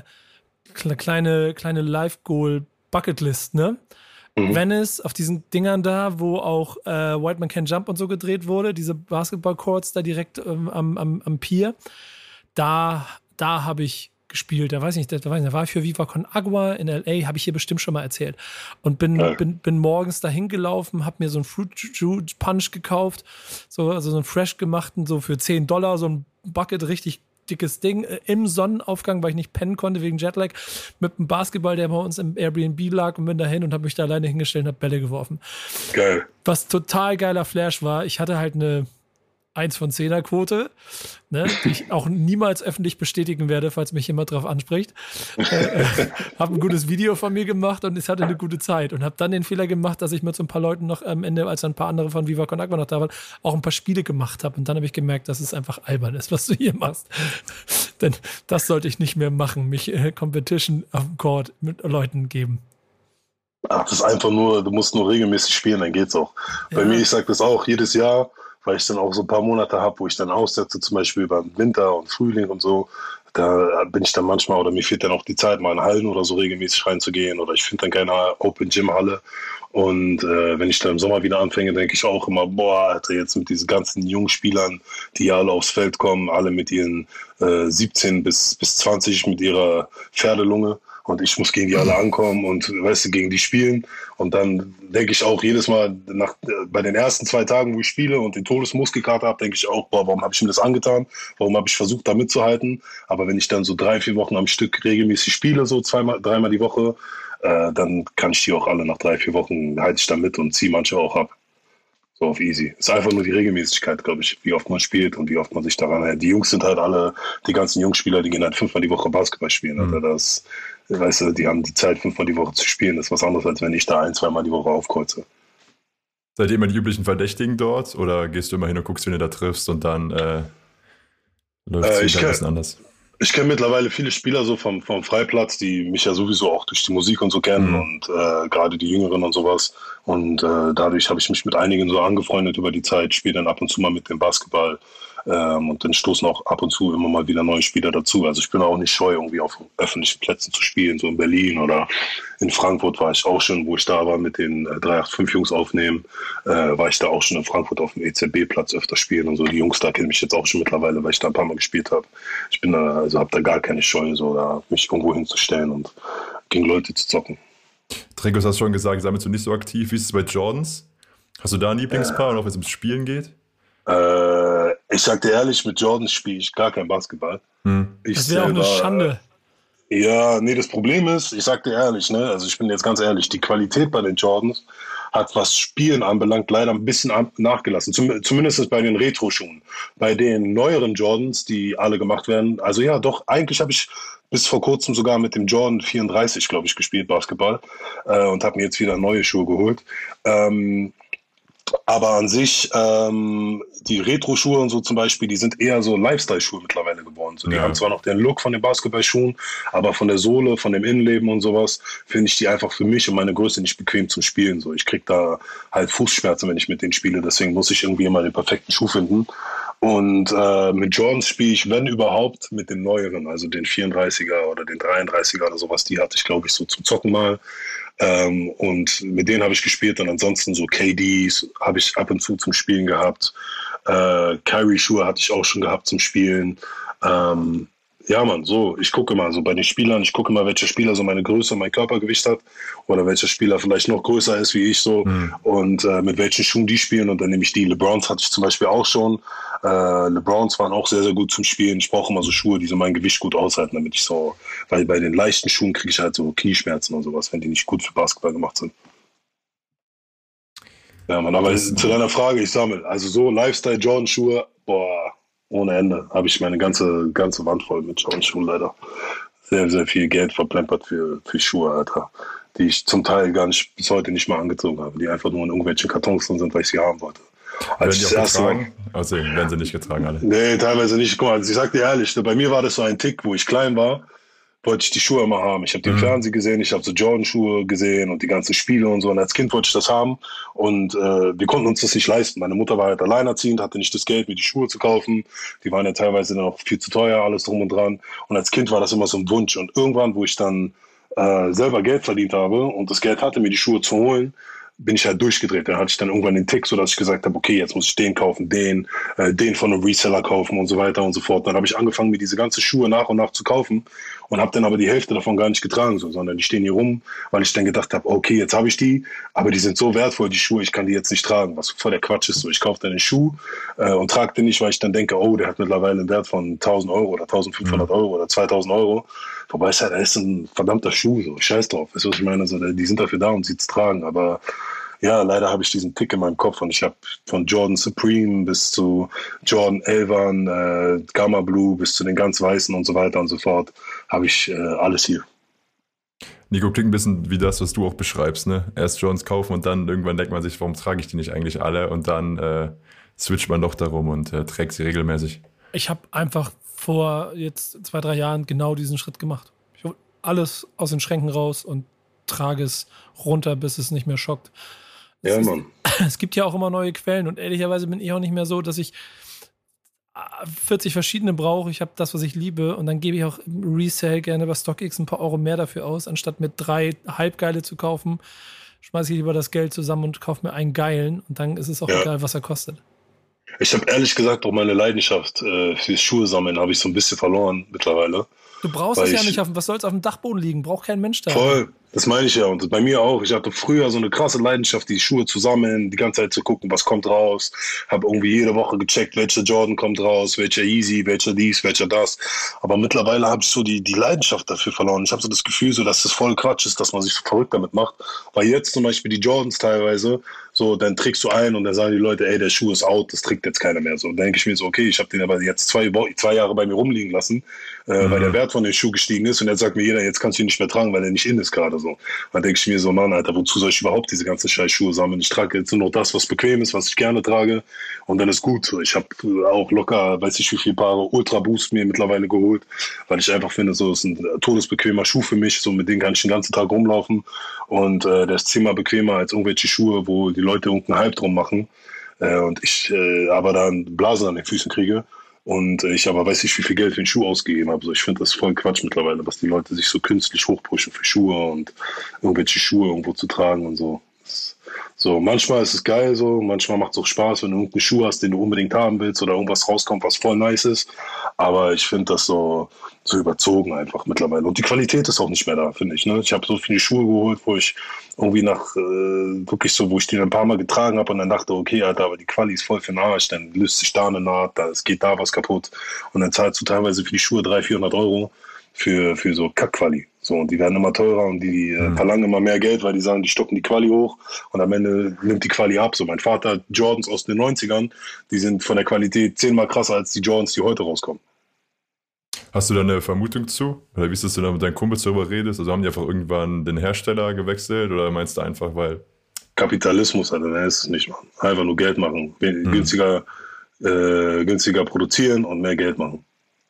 kleine Live-Goal-Bucketlist, ne? Wenn es auf diesen Dingern da, wo auch White Man Can't Jump und so gedreht wurde, diese Basketball-Courts da direkt am Pier, da habe ich gespielt. Da war ich für Viva Con Agua in L.A., habe ich hier bestimmt schon mal erzählt. Und bin morgens dahin gelaufen, habe mir so einen Fruit Juice Punch gekauft, also so einen fresh gemachten, so für $10, so ein Bucket, richtig dickes Ding, im Sonnenaufgang, weil ich nicht pennen konnte wegen Jetlag, mit einem Basketball, der bei uns im Airbnb lag, und bin dahin und habe mich da alleine hingestellt und habe Bälle geworfen. Geil. Was total geiler Flash war, ich hatte halt eine 1 von 10er Quote, ne, die ich auch niemals öffentlich bestätigen werde, falls mich jemand drauf anspricht. Habe ein gutes Video von mir gemacht und es hatte eine gute Zeit und habe dann den Fehler gemacht, dass ich mit so ein paar Leuten noch am Ende, als dann ein paar andere von Viva Con Agua noch da waren, auch ein paar Spiele gemacht habe und dann habe ich gemerkt, dass es einfach albern ist, was du hier machst. Denn das sollte ich nicht mehr machen, mich Competition auf dem Court mit Leuten geben. Ach, das ist einfach nur, du musst nur regelmäßig spielen, dann geht's auch. Bei mir, ich sage das auch jedes Jahr, weil ich dann auch so ein paar Monate habe, wo ich dann aussetze, zum Beispiel beim Winter und Frühling und so. Da bin ich dann manchmal, oder mir fehlt dann auch die Zeit, mal in Hallen oder so regelmäßig reinzugehen, oder ich finde dann keine Open Gym Halle. Und wenn ich dann im Sommer wieder anfange, denke ich auch immer, boah, Alter, jetzt mit diesen ganzen jungen Spielern, die ja alle aufs Feld kommen, alle mit ihren 17 bis 20 mit ihrer Pferdelunge. Und ich muss gegen die alle ankommen und, weißt du, gegen die spielen. Und dann denke ich auch jedes Mal, bei den ersten 2 Tagen, wo ich spiele und den Todesmuskelkater habe, denke ich auch, boah, warum habe ich mir das angetan? Warum habe ich versucht, da mitzuhalten? Aber wenn ich dann so 3-4 Wochen am Stück regelmäßig spiele, so 2-3 die Woche, dann kann ich die auch alle nach 3-4 Wochen, halte ich da mit und ziehe manche auch ab. So auf easy. Es ist einfach nur die Regelmäßigkeit, glaube ich, wie oft man spielt und wie oft man sich daran hält. Die Jungs sind halt alle, die ganzen Jungspieler, die gehen halt 5-mal die Woche Basketball spielen. Also das, weißt du, die haben die Zeit, 5-mal die Woche zu spielen. Das ist was anderes, als wenn ich da 1-2 die Woche aufkreuze. Seid ihr immer die üblichen Verdächtigen dort oder gehst du immer hin und guckst, wen du da triffst und dann läuft es wieder ein bisschen anders? Ich kenne mittlerweile viele Spieler so vom Freiplatz, die mich ja sowieso auch durch die Musik und so kennen und gerade die Jüngeren und sowas. Und dadurch habe ich mich mit einigen so angefreundet über die Zeit, spiele dann ab und zu mal mit dem Basketball und dann stoßen auch ab und zu immer mal wieder neue Spieler dazu. Also ich bin auch nicht scheu, irgendwie auf öffentlichen Plätzen zu spielen, so in Berlin oder in Frankfurt war ich auch schon, wo ich da war mit den 385 Jungs aufnehmen, war ich da auch schon in Frankfurt auf dem EZB-Platz öfter spielen und so. Die Jungs da kennen mich jetzt auch schon mittlerweile, weil ich da ein paar Mal gespielt habe. Ich bin da, also habe da gar keine Scheu, so da mich irgendwo hinzustellen und gegen Leute zu zocken. Tregos, hast schon gesagt, sammelst du nicht so aktiv. Wie ist es bei Jordans? Hast du da ein Lieblingspaar, auch wenn es ums Spielen geht? Ich sag dir ehrlich, mit Jordans spiele ich gar kein Basketball. Das wäre auch eine Schande. Ja, nee, das Problem ist, ich sag dir ehrlich, ne, also ich bin jetzt ganz ehrlich, die Qualität bei den Jordans hat, was Spielen anbelangt, leider ein bisschen nachgelassen. Zumindest bei den Retro-Schuhen. Bei den neueren Jordans, die alle gemacht werden, also ja, doch, eigentlich habe ich bis vor kurzem sogar mit dem Jordan 34, glaube ich, gespielt, Basketball, und habe mir jetzt wieder neue Schuhe geholt. Aber an sich, die Retro-Schuhe und so zum Beispiel, die sind eher so Lifestyle-Schuhe mittlerweile geworden. So, die haben zwar noch den Look von den Basketball-Schuhen, aber von der Sohle, von dem Innenleben und sowas, finde ich die einfach für mich und meine Größe nicht bequem zum Spielen. So, ich kriege da halt Fußschmerzen, wenn ich mit denen spiele. Deswegen muss ich irgendwie immer den perfekten Schuh finden. Und mit Jordans spiele ich, wenn überhaupt, mit den neueren, also den 34er oder den 33er oder sowas. Die hatte ich, glaube ich, so zum Zocken mal. Und mit denen habe ich gespielt und ansonsten so KDs habe ich ab und zu zum Spielen gehabt. Kyrie-Schuhe hatte ich auch schon gehabt zum Spielen. Ja, Mann, so, ich gucke mal so bei den Spielern, ich gucke mal, welcher Spieler so meine Größe und mein Körpergewicht hat oder welcher Spieler vielleicht noch größer ist wie ich so und mit welchen Schuhen die spielen und dann nehme ich die. LeBrons hatte ich zum Beispiel auch schon. LeBrons waren auch sehr, sehr gut zum Spielen. Ich brauche immer so Schuhe, die so mein Gewicht gut aushalten, damit ich so, weil bei den leichten Schuhen kriege ich halt so Knieschmerzen und sowas, wenn die nicht gut für Basketball gemacht sind. Ja, Mann, aber zu deiner Frage, ich sammle. Also so Lifestyle-Jordan-Schuhe, boah, ohne Ende. Habe ich meine ganze Wand voll mit Jordan-Schuhen leider. Sehr, sehr viel Geld verplempert für Schuhe, Alter. Die ich zum Teil gar nicht, bis heute nicht mal angezogen habe. Die einfach nur in irgendwelchen Kartons drin sind, weil ich sie haben wollte. Werden die auch getragen? Also werden sie nicht getragen, alle? Nee, teilweise nicht. Guck mal, also ich sag dir ehrlich, bei mir war das so ein Tick, wo ich klein war, wollte ich die Schuhe immer haben. Ich habe den Fernsehen gesehen, ich habe so Jordan-Schuhe gesehen und die ganzen Spiele und so. Und als Kind wollte ich das haben und wir konnten uns das nicht leisten. Meine Mutter war halt alleinerziehend, hatte nicht das Geld, mir die Schuhe zu kaufen. Die waren ja teilweise dann auch viel zu teuer, alles drum und dran. Und als Kind war das immer so ein Wunsch. Und irgendwann, wo ich dann selber Geld verdient habe und das Geld hatte, mir die Schuhe zu holen, bin ich halt durchgedreht. Dann hatte ich dann irgendwann den Tick, sodass ich gesagt habe, okay, jetzt muss ich den kaufen, den von einem Reseller kaufen und so weiter und so fort. Dann habe ich angefangen, mir diese ganzen Schuhe nach und nach zu kaufen und habe dann aber die Hälfte davon gar nicht getragen, so, sondern die stehen hier rum, weil ich dann gedacht habe, okay, jetzt habe ich die, aber die sind so wertvoll, die Schuhe, ich kann die jetzt nicht tragen, was voll der Quatsch ist. So, ich kaufe dann den Schuh und trage den nicht, weil ich dann denke, oh, der hat mittlerweile einen Wert von 1.000 Euro oder 1.500 Euro oder 2.000 Euro. Wobei es halt, ist ein verdammter Schuh, so, scheiß drauf, weißt du, was ich meine? Also, die sind dafür da, um sie zu tragen, aber ja, leider habe ich diesen Tick in meinem Kopf und ich habe von Jordan Supreme bis zu Jordan Elvan, Gamma Blue bis zu den ganz Weißen und so weiter und so fort, habe ich alles hier. Nico, klingt ein bisschen wie das, was du auch beschreibst, ne? Erst Jordans kaufen und dann irgendwann denkt man sich, warum trage ich die nicht eigentlich alle? Und dann switcht man doch darum und trägt sie regelmäßig. Ich habe einfach vor jetzt 2-3 Jahren genau diesen Schritt gemacht. Ich hole alles aus den Schränken raus und trage es runter, bis es nicht mehr schockt. Mann. Es gibt ja auch immer neue Quellen und ehrlicherweise bin ich auch nicht mehr so, dass ich 40 verschiedene brauche. Ich habe das, was ich liebe und dann gebe ich auch im Resale gerne bei StockX ein paar Euro mehr dafür aus, anstatt mir 3 halbgeile zu kaufen. Schmeiße ich lieber das Geld zusammen und kaufe mir einen geilen und dann ist es auch egal, was er kostet. Ich habe ehrlich gesagt auch meine Leidenschaft fürs Schuhe sammeln habe ich so ein bisschen verloren mittlerweile. Du brauchst es ja nicht was soll es auf dem Dachboden liegen? Braucht kein Mensch da. Voll, das meine ich ja. Und bei mir auch. Ich hatte früher so eine krasse Leidenschaft, die Schuhe zu sammeln, die ganze Zeit zu gucken, was kommt raus. Habe irgendwie jede Woche gecheckt, welcher Jordan kommt raus, welcher Yeezy, welcher dies, welcher das. Aber mittlerweile habe ich so die Leidenschaft dafür verloren. Ich habe so das Gefühl, so, dass das voll Quatsch ist, dass man sich so verrückt damit macht. Weil jetzt zum Beispiel die Jordans teilweise, so, dann trägst du ein und dann sagen die Leute, ey, der Schuh ist out, das trägt jetzt keiner mehr. So, dann denke ich mir so, okay, ich habe den aber jetzt 2 Jahre bei mir rumliegen lassen, weil der Wert von dem Schuh gestiegen ist und jetzt sagt mir jeder, jetzt kannst du ihn nicht mehr tragen, weil er nicht in ist gerade so. Dann denke ich mir so, Mann, Alter, wozu soll ich überhaupt diese ganzen scheiß Schuhe sammeln? Ich trage jetzt nur noch das, was bequem ist, was ich gerne trage und dann ist gut. Ich habe auch locker, weiß ich wie viele Paare Ultra Boost mir mittlerweile geholt, weil ich einfach finde, so ist ein todesbequemer Schuh für mich, so mit denen kann ich den ganzen Tag rumlaufen und der ist 10-mal bequemer als irgendwelche Schuhe, wo die Leute irgendeinen Hype drum machen und ich aber dann Blasen an den Füßen kriege. Und ich aber weiß nicht, wie viel Geld für den Schuh ausgegeben habe. Also ich finde das voll Quatsch mittlerweile, dass die Leute sich so künstlich hochpushen für Schuhe und irgendwelche Schuhe irgendwo zu tragen und so. So, manchmal ist es geil so, manchmal macht es auch Spaß, wenn du irgendeinen Schuh hast, den du unbedingt haben willst oder irgendwas rauskommt, was voll nice ist. Aber ich finde das so überzogen einfach mittlerweile. Und die Qualität ist auch nicht mehr da, finde ich. Ne? Ich habe so viele Schuhe geholt, wo ich irgendwie wirklich so, wo ich die ein paar Mal getragen habe und dann dachte, okay, Alter, aber die Quali ist voll für den Arsch, dann löst sich da eine Naht, es geht da was kaputt. Und dann zahlst du teilweise für die Schuhe 300-400 Euro für so Kack-Quali. So, und die werden immer teurer und die verlangen immer mehr Geld, weil die sagen, die stocken die Quali hoch und am Ende nimmt die Quali ab. So, mein Vater hat Jordans aus den 90ern, die sind von der Qualität 10-mal krasser als die Jordans, die heute rauskommen. Hast du da eine Vermutung zu? Oder wie ist das, du da mit deinen Kumpels darüber redest? Also haben die einfach irgendwann den Hersteller gewechselt oder meinst du einfach, weil... Kapitalismus, Alter, ne, ist es nicht machen. Einfach nur Geld machen. Günstiger produzieren und mehr Geld machen.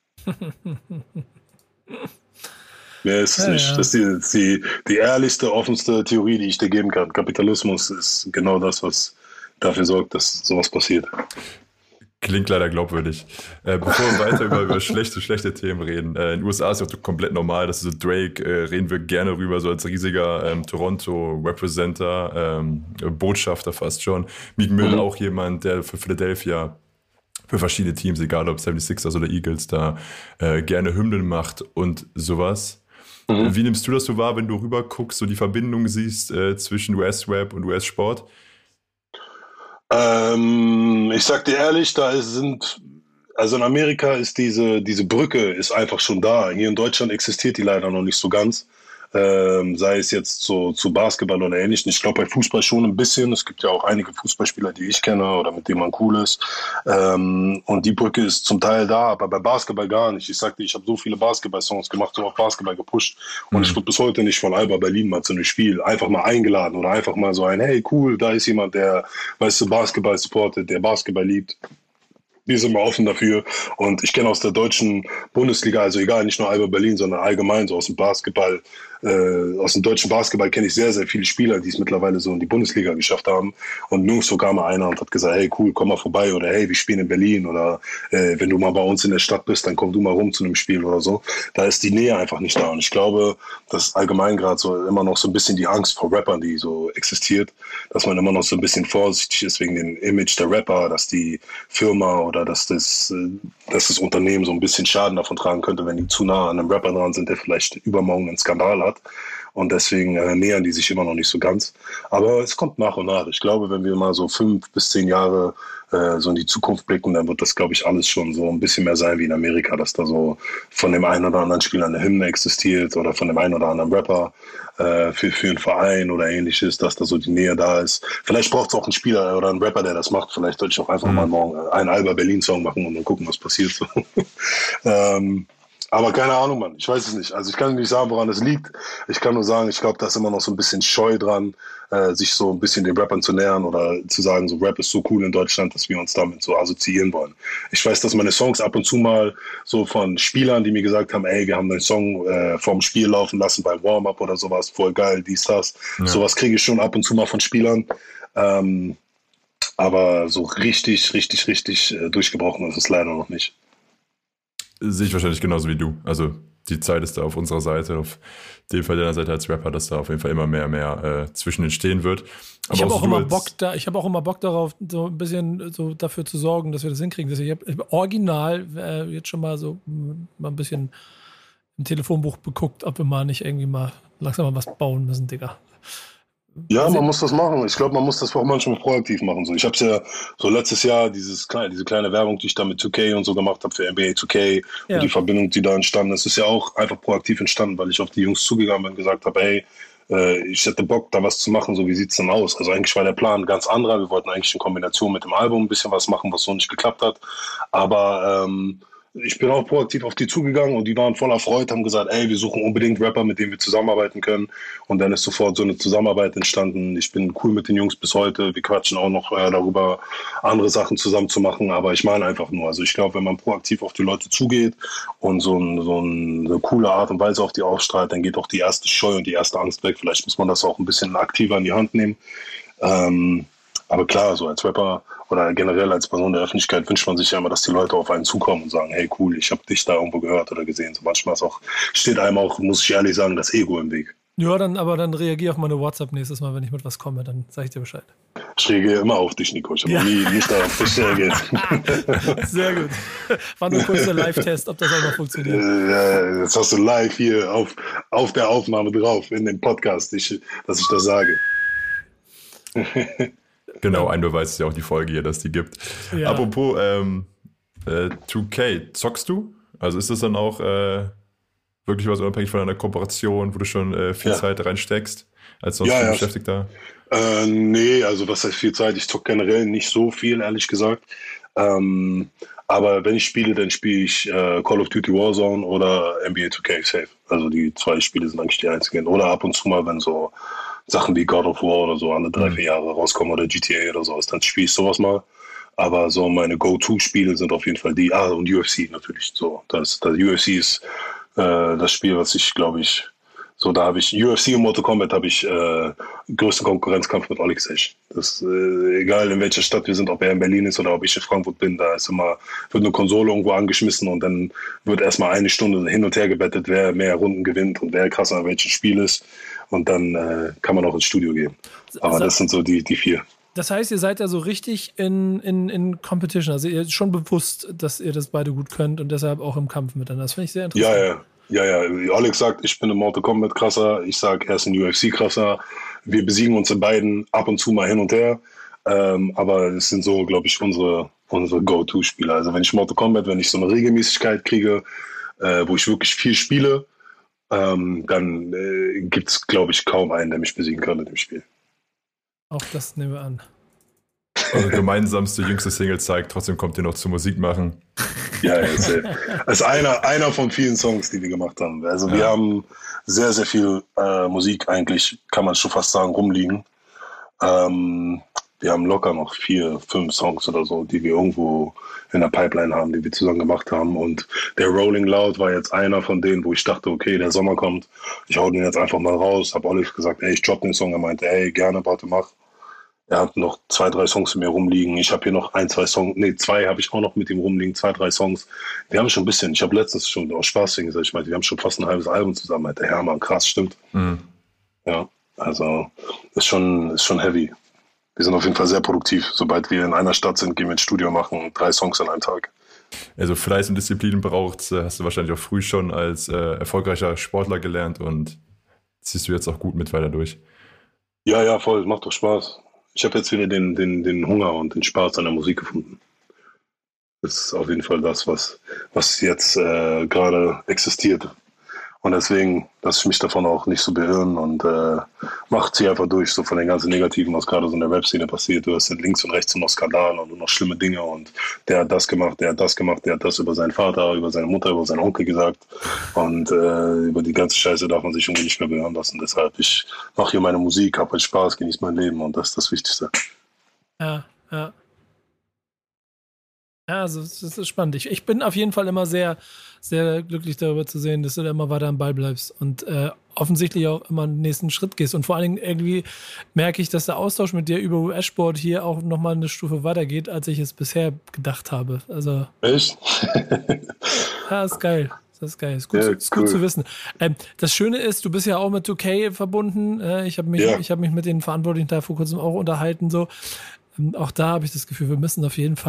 Mehr ist es nicht. Ja. Das ist die ehrlichste, offenste Theorie, die ich dir geben kann. Kapitalismus ist genau das, was dafür sorgt, dass sowas passiert. Klingt leider glaubwürdig. Bevor wir weiter über schlechte Themen reden, in den USA ist ja auch komplett normal, dass so Drake, reden wir gerne rüber, so als riesiger Toronto-Representer, Botschafter fast schon. Meek Mill auch jemand, der für Philadelphia, für verschiedene Teams, egal ob 76ers oder Eagles, da gerne Hymnen macht und sowas. Wie nimmst du das so wahr, wenn du rüber guckst, so die Verbindung siehst zwischen US-Rap und US-Sport? Ich sag dir ehrlich, also in Amerika ist diese Brücke ist einfach schon da. Hier in Deutschland existiert die leider noch nicht so ganz. Sei es jetzt so zu Basketball oder Ähnlichem. Ich glaube bei Fußball schon ein bisschen. Es gibt ja auch einige Fußballspieler, die ich kenne oder mit denen man cool ist. Und die Brücke ist zum Teil da, aber bei Basketball gar nicht. Ich sagte, ich habe so viele Basketball-Songs gemacht, so auf Basketball gepusht. Und ich wurde bis heute nicht von Alba Berlin mal zu einem Spiel einfach mal eingeladen oder einfach mal so hey cool, da ist jemand, der, weißt du, Basketball supportet, der Basketball liebt. Wir sind mal offen dafür und ich kenne aus der deutschen Bundesliga, also egal, nicht nur Alba Berlin, sondern allgemein so aus dem Basketball, aus dem deutschen Basketball kenne ich sehr, sehr viele Spieler, die es mittlerweile so in die Bundesliga geschafft haben und nirgendwo kam mal einer und hat gesagt, hey cool, komm mal vorbei oder hey, wir spielen in Berlin oder wenn du mal bei uns in der Stadt bist, dann komm du mal rum zu einem Spiel oder so. Da ist die Nähe einfach nicht da und ich glaube, dass allgemein gerade so immer noch so ein bisschen die Angst vor Rappern, die so existiert, dass man immer noch so ein bisschen vorsichtig ist wegen dem Image der Rapper, dass die Firma oder dass das Unternehmen so ein bisschen Schaden davon tragen könnte, wenn die zu nah an einem Rapper dran sind, der vielleicht übermorgen einen Skandal hat. Und deswegen nähern die sich immer noch nicht so ganz. Aber es kommt nach und nach. Ich glaube, wenn wir mal so 5 bis 10 Jahre so in die Zukunft blicken, dann wird das, glaube ich, alles schon so ein bisschen mehr sein wie in Amerika, dass da so von dem einen oder anderen Spieler eine Hymne existiert oder von dem einen oder anderen Rapper für einen Verein oder Ähnliches, dass da so die Nähe da ist. Vielleicht braucht es auch einen Spieler oder einen Rapper, der das macht. Vielleicht sollte ich auch einfach mal morgen einen Alba Berlin Song machen und dann gucken, was passiert. So. Aber keine Ahnung, Mann. Ich weiß es nicht. Also ich kann nicht sagen, woran es liegt. Ich kann nur sagen, ich glaube, da ist immer noch so ein bisschen Scheu dran, sich so ein bisschen den Rappern zu nähern oder zu sagen, so Rap ist so cool in Deutschland, dass wir uns damit so assoziieren wollen. Ich weiß, dass meine Songs ab und zu mal so von Spielern, die mir gesagt haben, ey, wir haben einen Song vorm Spiel laufen lassen beim Warm-Up oder sowas, voll geil, dies, das. Ja. Sowas kriege ich schon ab und zu mal von Spielern. Aber so richtig durchgebrochen ist es leider noch nicht. Sehe ich wahrscheinlich genauso wie du. Also die Zeit ist da auf unserer Seite, auf dem Fall deiner Seite als Rapper, dass da auf jeden Fall immer mehr zwischen entstehen wird. Aber ich habe auch immer Bock darauf, so ein bisschen so dafür zu sorgen, dass wir das hinkriegen. Ich habe original jetzt schon mal so mal ein bisschen im Telefonbuch geguckt, ob wir mal nicht irgendwie mal langsam mal was bauen müssen, Digga. Ja, man muss das machen. Ich glaube, man muss das auch manchmal proaktiv machen. So, ich habe es ja so letztes Jahr, diese kleine Werbung, die ich da mit 2K und so gemacht habe für NBA 2K und die Verbindung, die da entstanden ist, ist ja auch einfach proaktiv entstanden, weil ich auf die Jungs zugegangen bin und gesagt habe, hey, ich hätte Bock, da was zu machen, so wie sieht's denn aus? Also eigentlich war der Plan ganz anderer. Wir wollten eigentlich in Kombination mit dem Album ein bisschen was machen, was so nicht geklappt hat. Aber ich bin auch proaktiv auf die zugegangen und die waren voller Freude, haben gesagt, ey, wir suchen unbedingt Rapper, mit denen wir zusammenarbeiten können. Und dann ist sofort so eine Zusammenarbeit entstanden. Ich bin cool mit den Jungs bis heute. Wir quatschen auch noch darüber, andere Sachen zusammen zu machen. Aber ich meine einfach nur, also ich glaube, wenn man proaktiv auf die Leute zugeht und so eine coole Art und Weise auf die ausstrahlt, dann geht auch die erste Scheu und die erste Angst weg. Vielleicht muss man das auch ein bisschen aktiver in die Hand nehmen. Aber klar, so als Rapper oder generell als Person der Öffentlichkeit wünscht man sich ja immer, dass die Leute auf einen zukommen und sagen, hey cool, ich habe dich da irgendwo gehört oder gesehen. So manchmal steht einem auch, muss ich ehrlich sagen, das Ego im Weg. Ja, dann reagiere auf meine WhatsApp nächstes Mal, wenn ich mit was komme, dann sage ich dir Bescheid. Ich reagiere immer auf dich, Nico. Ich habe nie nicht auf dich reagiert. Sehr gut. War nur kurz der Live-Test, ob das auch noch funktioniert. Ja, jetzt hast du live hier auf der Aufnahme drauf, in dem Podcast, dass ich das sage. Genau, ein Beweis ist ja auch die Folge hier, dass die gibt. Ja. Apropos 2K, zockst du? Also ist das dann auch wirklich was unabhängig von einer Kooperation, wo du schon viel Zeit reinsteckst, als sonst Beschäftigter? Nee, also was heißt viel Zeit? Ich zocke generell nicht so viel, ehrlich gesagt. Aber wenn ich spiele, dann spiele ich Call of Duty Warzone oder NBA 2K safe. Also die zwei Spiele sind eigentlich die einzigen. Oder ab und zu mal, wenn so Sachen wie God of War oder so alle 3-4 Jahre rauskommen oder GTA oder sowas, dann spiele ich sowas mal. Aber so meine Go-To-Spiele sind auf jeden Fall die, und UFC natürlich. So, das UFC ist das Spiel, was ich, glaube ich, so da habe ich UFC und Mortal Kombat habe ich größten Konkurrenzkampf mit Alex Esch. Das egal in welcher Stadt wir sind, ob er in Berlin ist oder ob ich in Frankfurt bin, da ist wird eine Konsole irgendwo angeschmissen und dann wird erstmal eine Stunde hin und her gebettet, wer mehr Runden gewinnt und wer krasser in welchem Spiel ist. Und dann kann man auch ins Studio gehen. Aber das sind so die vier. Das heißt, ihr seid ja so richtig in Competition. Also ihr ist schon bewusst, dass ihr das beide gut könnt und deshalb auch im Kampf miteinander. Das finde ich sehr interessant. Ja. Alex sagt, ich bin im Mortal Kombat krasser. Ich sage, er ist in UFC krasser. Wir besiegen uns in beiden ab und zu mal hin und her. Aber es sind so, glaube ich, unsere Go-To-Spieler. Also wenn ich Mortal Kombat, wenn ich so eine Regelmäßigkeit kriege, wo ich wirklich viel spiele, dann gibt es, glaube ich, kaum einen, der mich besiegen kann in dem Spiel. Auch das nehmen wir an. Also gemeinsamste, jüngste Single zeigt, trotzdem kommt ihr noch zur Musik machen. Ja, das ist einer von vielen Songs, die wir gemacht haben. Also wir haben sehr, sehr viel Musik eigentlich, kann man schon fast sagen, rumliegen. Wir haben locker noch 4-5 Songs oder so, die wir irgendwo in der Pipeline haben, die wir zusammen gemacht haben. Und der Rolling Loud war jetzt einer von denen, wo ich dachte, okay, der Sommer kommt, ich hau den jetzt einfach mal raus. Hab Olive gesagt, ey, ich droppe den Song. Er meinte, ey, gerne, warte, mach. Er hat noch 2-3 Songs mit mir rumliegen. Ich habe hier noch 1-2 Songs, 2 habe ich auch noch mit ihm rumliegen, 2-3 Songs. Wir haben schon ein bisschen, ich habe letztens schon aus Spaß gesagt, ich meinte, wir haben schon fast ein halbes Album zusammen. Meinte, ja, Mann, krass, stimmt. Mhm. Ja, also ist schon heavy. Wir sind auf jeden Fall sehr produktiv. Sobald wir in einer Stadt sind, gehen wir ins Studio, machen 3 Songs an einem Tag. Also Fleiß und Disziplin braucht, hast du wahrscheinlich auch früh schon als erfolgreicher Sportler gelernt und ziehst du jetzt auch gut mit weiter durch. Ja, voll, macht doch Spaß. Ich habe jetzt wieder den Hunger und den Spaß an der Musik gefunden. Das ist auf jeden Fall das, was jetzt gerade existiert. Und deswegen lasse ich mich davon auch nicht so beirren und zieh einfach durch, so von den ganzen Negativen, was gerade so in der Rap-Szene passiert. Du hast links und rechts nur noch Skandale und nur noch schlimme Dinge und der hat das gemacht, der hat das gemacht, der hat das über seinen Vater, über seine Mutter, über seinen Onkel gesagt und über die ganze Scheiße darf man sich irgendwie nicht mehr beirren lassen. Deshalb, ich mache hier meine Musik, habe halt Spaß, genieße mein Leben und das ist das Wichtigste. Ja. Ja, also das ist spannend. Ich bin auf jeden Fall immer sehr, sehr glücklich darüber zu sehen, dass du da immer weiter am Ball bleibst und offensichtlich auch immer einen nächsten Schritt gehst. Und vor allen Dingen irgendwie merke ich, dass der Austausch mit dir über US-Sport hier auch nochmal eine Stufe weitergeht, als ich es bisher gedacht habe. Also, echt? Ja, ist geil. Das ist geil. Ist gut, ist cool zu wissen. Das Schöne ist, du bist ja auch mit 2K verbunden. Ich habe mich mit den Verantwortlichen da vor kurzem auch unterhalten. So. Auch da habe ich das Gefühl, wir müssen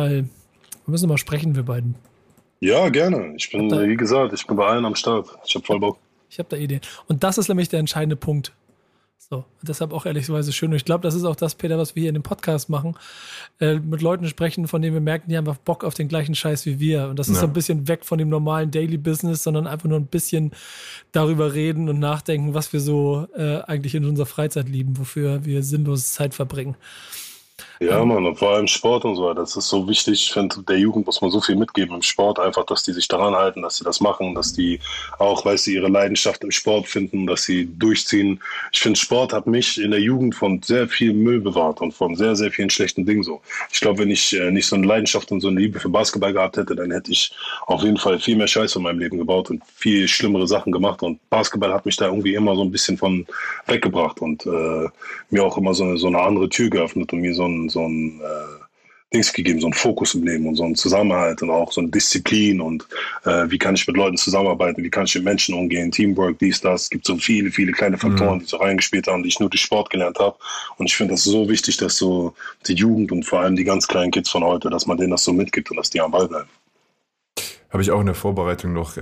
mal sprechen, wir beiden. Ja, gerne. Wie gesagt, ich bin bei allen am Start. Ich habe voll Bock. Ich habe da Ideen. Und das ist nämlich der entscheidende Punkt. So. Und deshalb auch ehrlicherweise schön. Und ich glaube, das ist auch das, Peter, was wir hier in dem Podcast machen. Mit Leuten sprechen, von denen wir merken, die haben einfach Bock auf den gleichen Scheiß wie wir. Und das ist so ein bisschen weg von dem normalen Daily Business, sondern einfach nur ein bisschen darüber reden und nachdenken, was wir so eigentlich in unserer Freizeit lieben, wofür wir sinnlos Zeit verbringen. Ja, Mann, und vor allem Sport und so, das ist so wichtig. Ich finde, der Jugend muss man so viel mitgeben im Sport, einfach, dass die sich daran halten, dass sie das machen, dass die auch, ihre Leidenschaft im Sport finden, dass sie durchziehen. Ich finde, Sport hat mich in der Jugend von sehr viel Müll bewahrt und von sehr, sehr vielen schlechten Dingen so. Ich glaube, wenn ich nicht so eine Leidenschaft und so eine Liebe für Basketball gehabt hätte, dann hätte ich auf jeden Fall viel mehr Scheiße in meinem Leben gebaut und viel schlimmere Sachen gemacht. Und Basketball hat mich da irgendwie immer so ein bisschen von weggebracht und mir auch immer so eine andere Tür geöffnet und mir so ein Dings gegeben, so einen Fokus im Leben und so einen Zusammenhalt und auch so eine Disziplin und wie kann ich mit Leuten zusammenarbeiten, wie kann ich mit Menschen umgehen, Teamwork, dies, das. Es gibt so viele, viele kleine Faktoren, die so reingespielt haben, die ich nur durch Sport gelernt habe. Und ich finde das so wichtig, dass so die Jugend und vor allem die ganz kleinen Kids von heute, dass man denen das so mitgibt und dass die am Ball bleiben. Habe ich auch in der Vorbereitung noch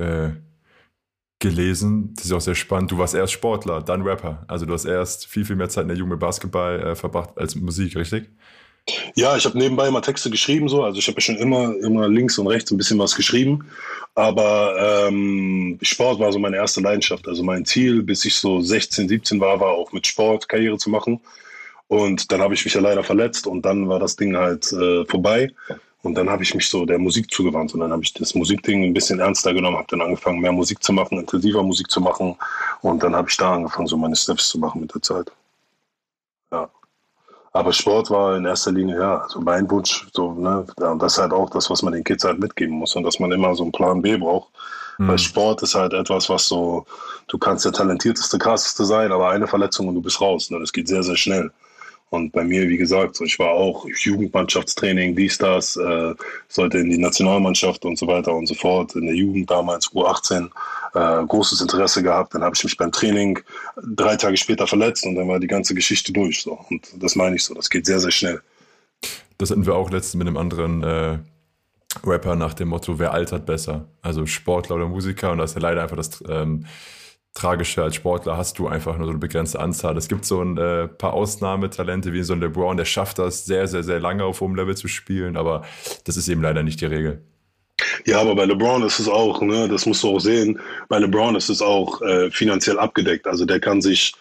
gelesen. Das ist auch sehr spannend. Du warst erst Sportler, dann Rapper. Also du hast erst viel, viel mehr Zeit in der Jugend mit Basketball verbracht als mit Musik, richtig? Ja, ich habe nebenbei immer Texte geschrieben, so. Also ich habe ja schon immer links und rechts ein bisschen was geschrieben. Aber Sport war so meine erste Leidenschaft. Also mein Ziel, bis ich so 16, 17 war auch mit Sport Karriere zu machen. Und dann habe ich mich ja leider verletzt und dann war das Ding halt vorbei. Und dann habe ich mich so der Musik zugewandt und dann habe ich das Musikding ein bisschen ernster genommen, habe dann angefangen, mehr Musik zu machen, intensiver Musik zu machen und dann habe ich da angefangen, so meine Steps zu machen mit der Zeit. Ja. Aber Sport war in erster Linie, also mein Wunsch, so, ne, und das ist halt auch das, was man den Kids halt mitgeben muss und dass man immer so einen Plan B braucht. Weil Sport ist halt etwas, was so, du kannst der talentierteste, krasseste sein, aber eine Verletzung und du bist raus. Ne? Das geht sehr, sehr schnell. Und bei mir, wie gesagt, so, ich war auch Jugendmannschaftstraining, das, sollte in die Nationalmannschaft und so weiter und so fort. In der Jugend damals, U18, großes Interesse gehabt. Dann habe ich mich beim Training 3 Tage später verletzt und dann war die ganze Geschichte durch. So. Und das meine ich so, das geht sehr, sehr schnell. Das hatten wir auch letztens mit einem anderen Rapper nach dem Motto, wer altert besser? Also Sportler oder Musiker. Und das ist ja leider einfach das Tragische, als Sportler hast du einfach nur so eine begrenzte Anzahl. Es gibt so ein paar Ausnahmetalente wie so ein LeBron, der schafft das sehr, sehr, sehr lange auf hohem Level zu spielen, aber das ist eben leider nicht die Regel. Ja, aber bei LeBron ist es auch, ne, das musst du auch sehen, bei LeBron ist es auch finanziell abgedeckt. Also der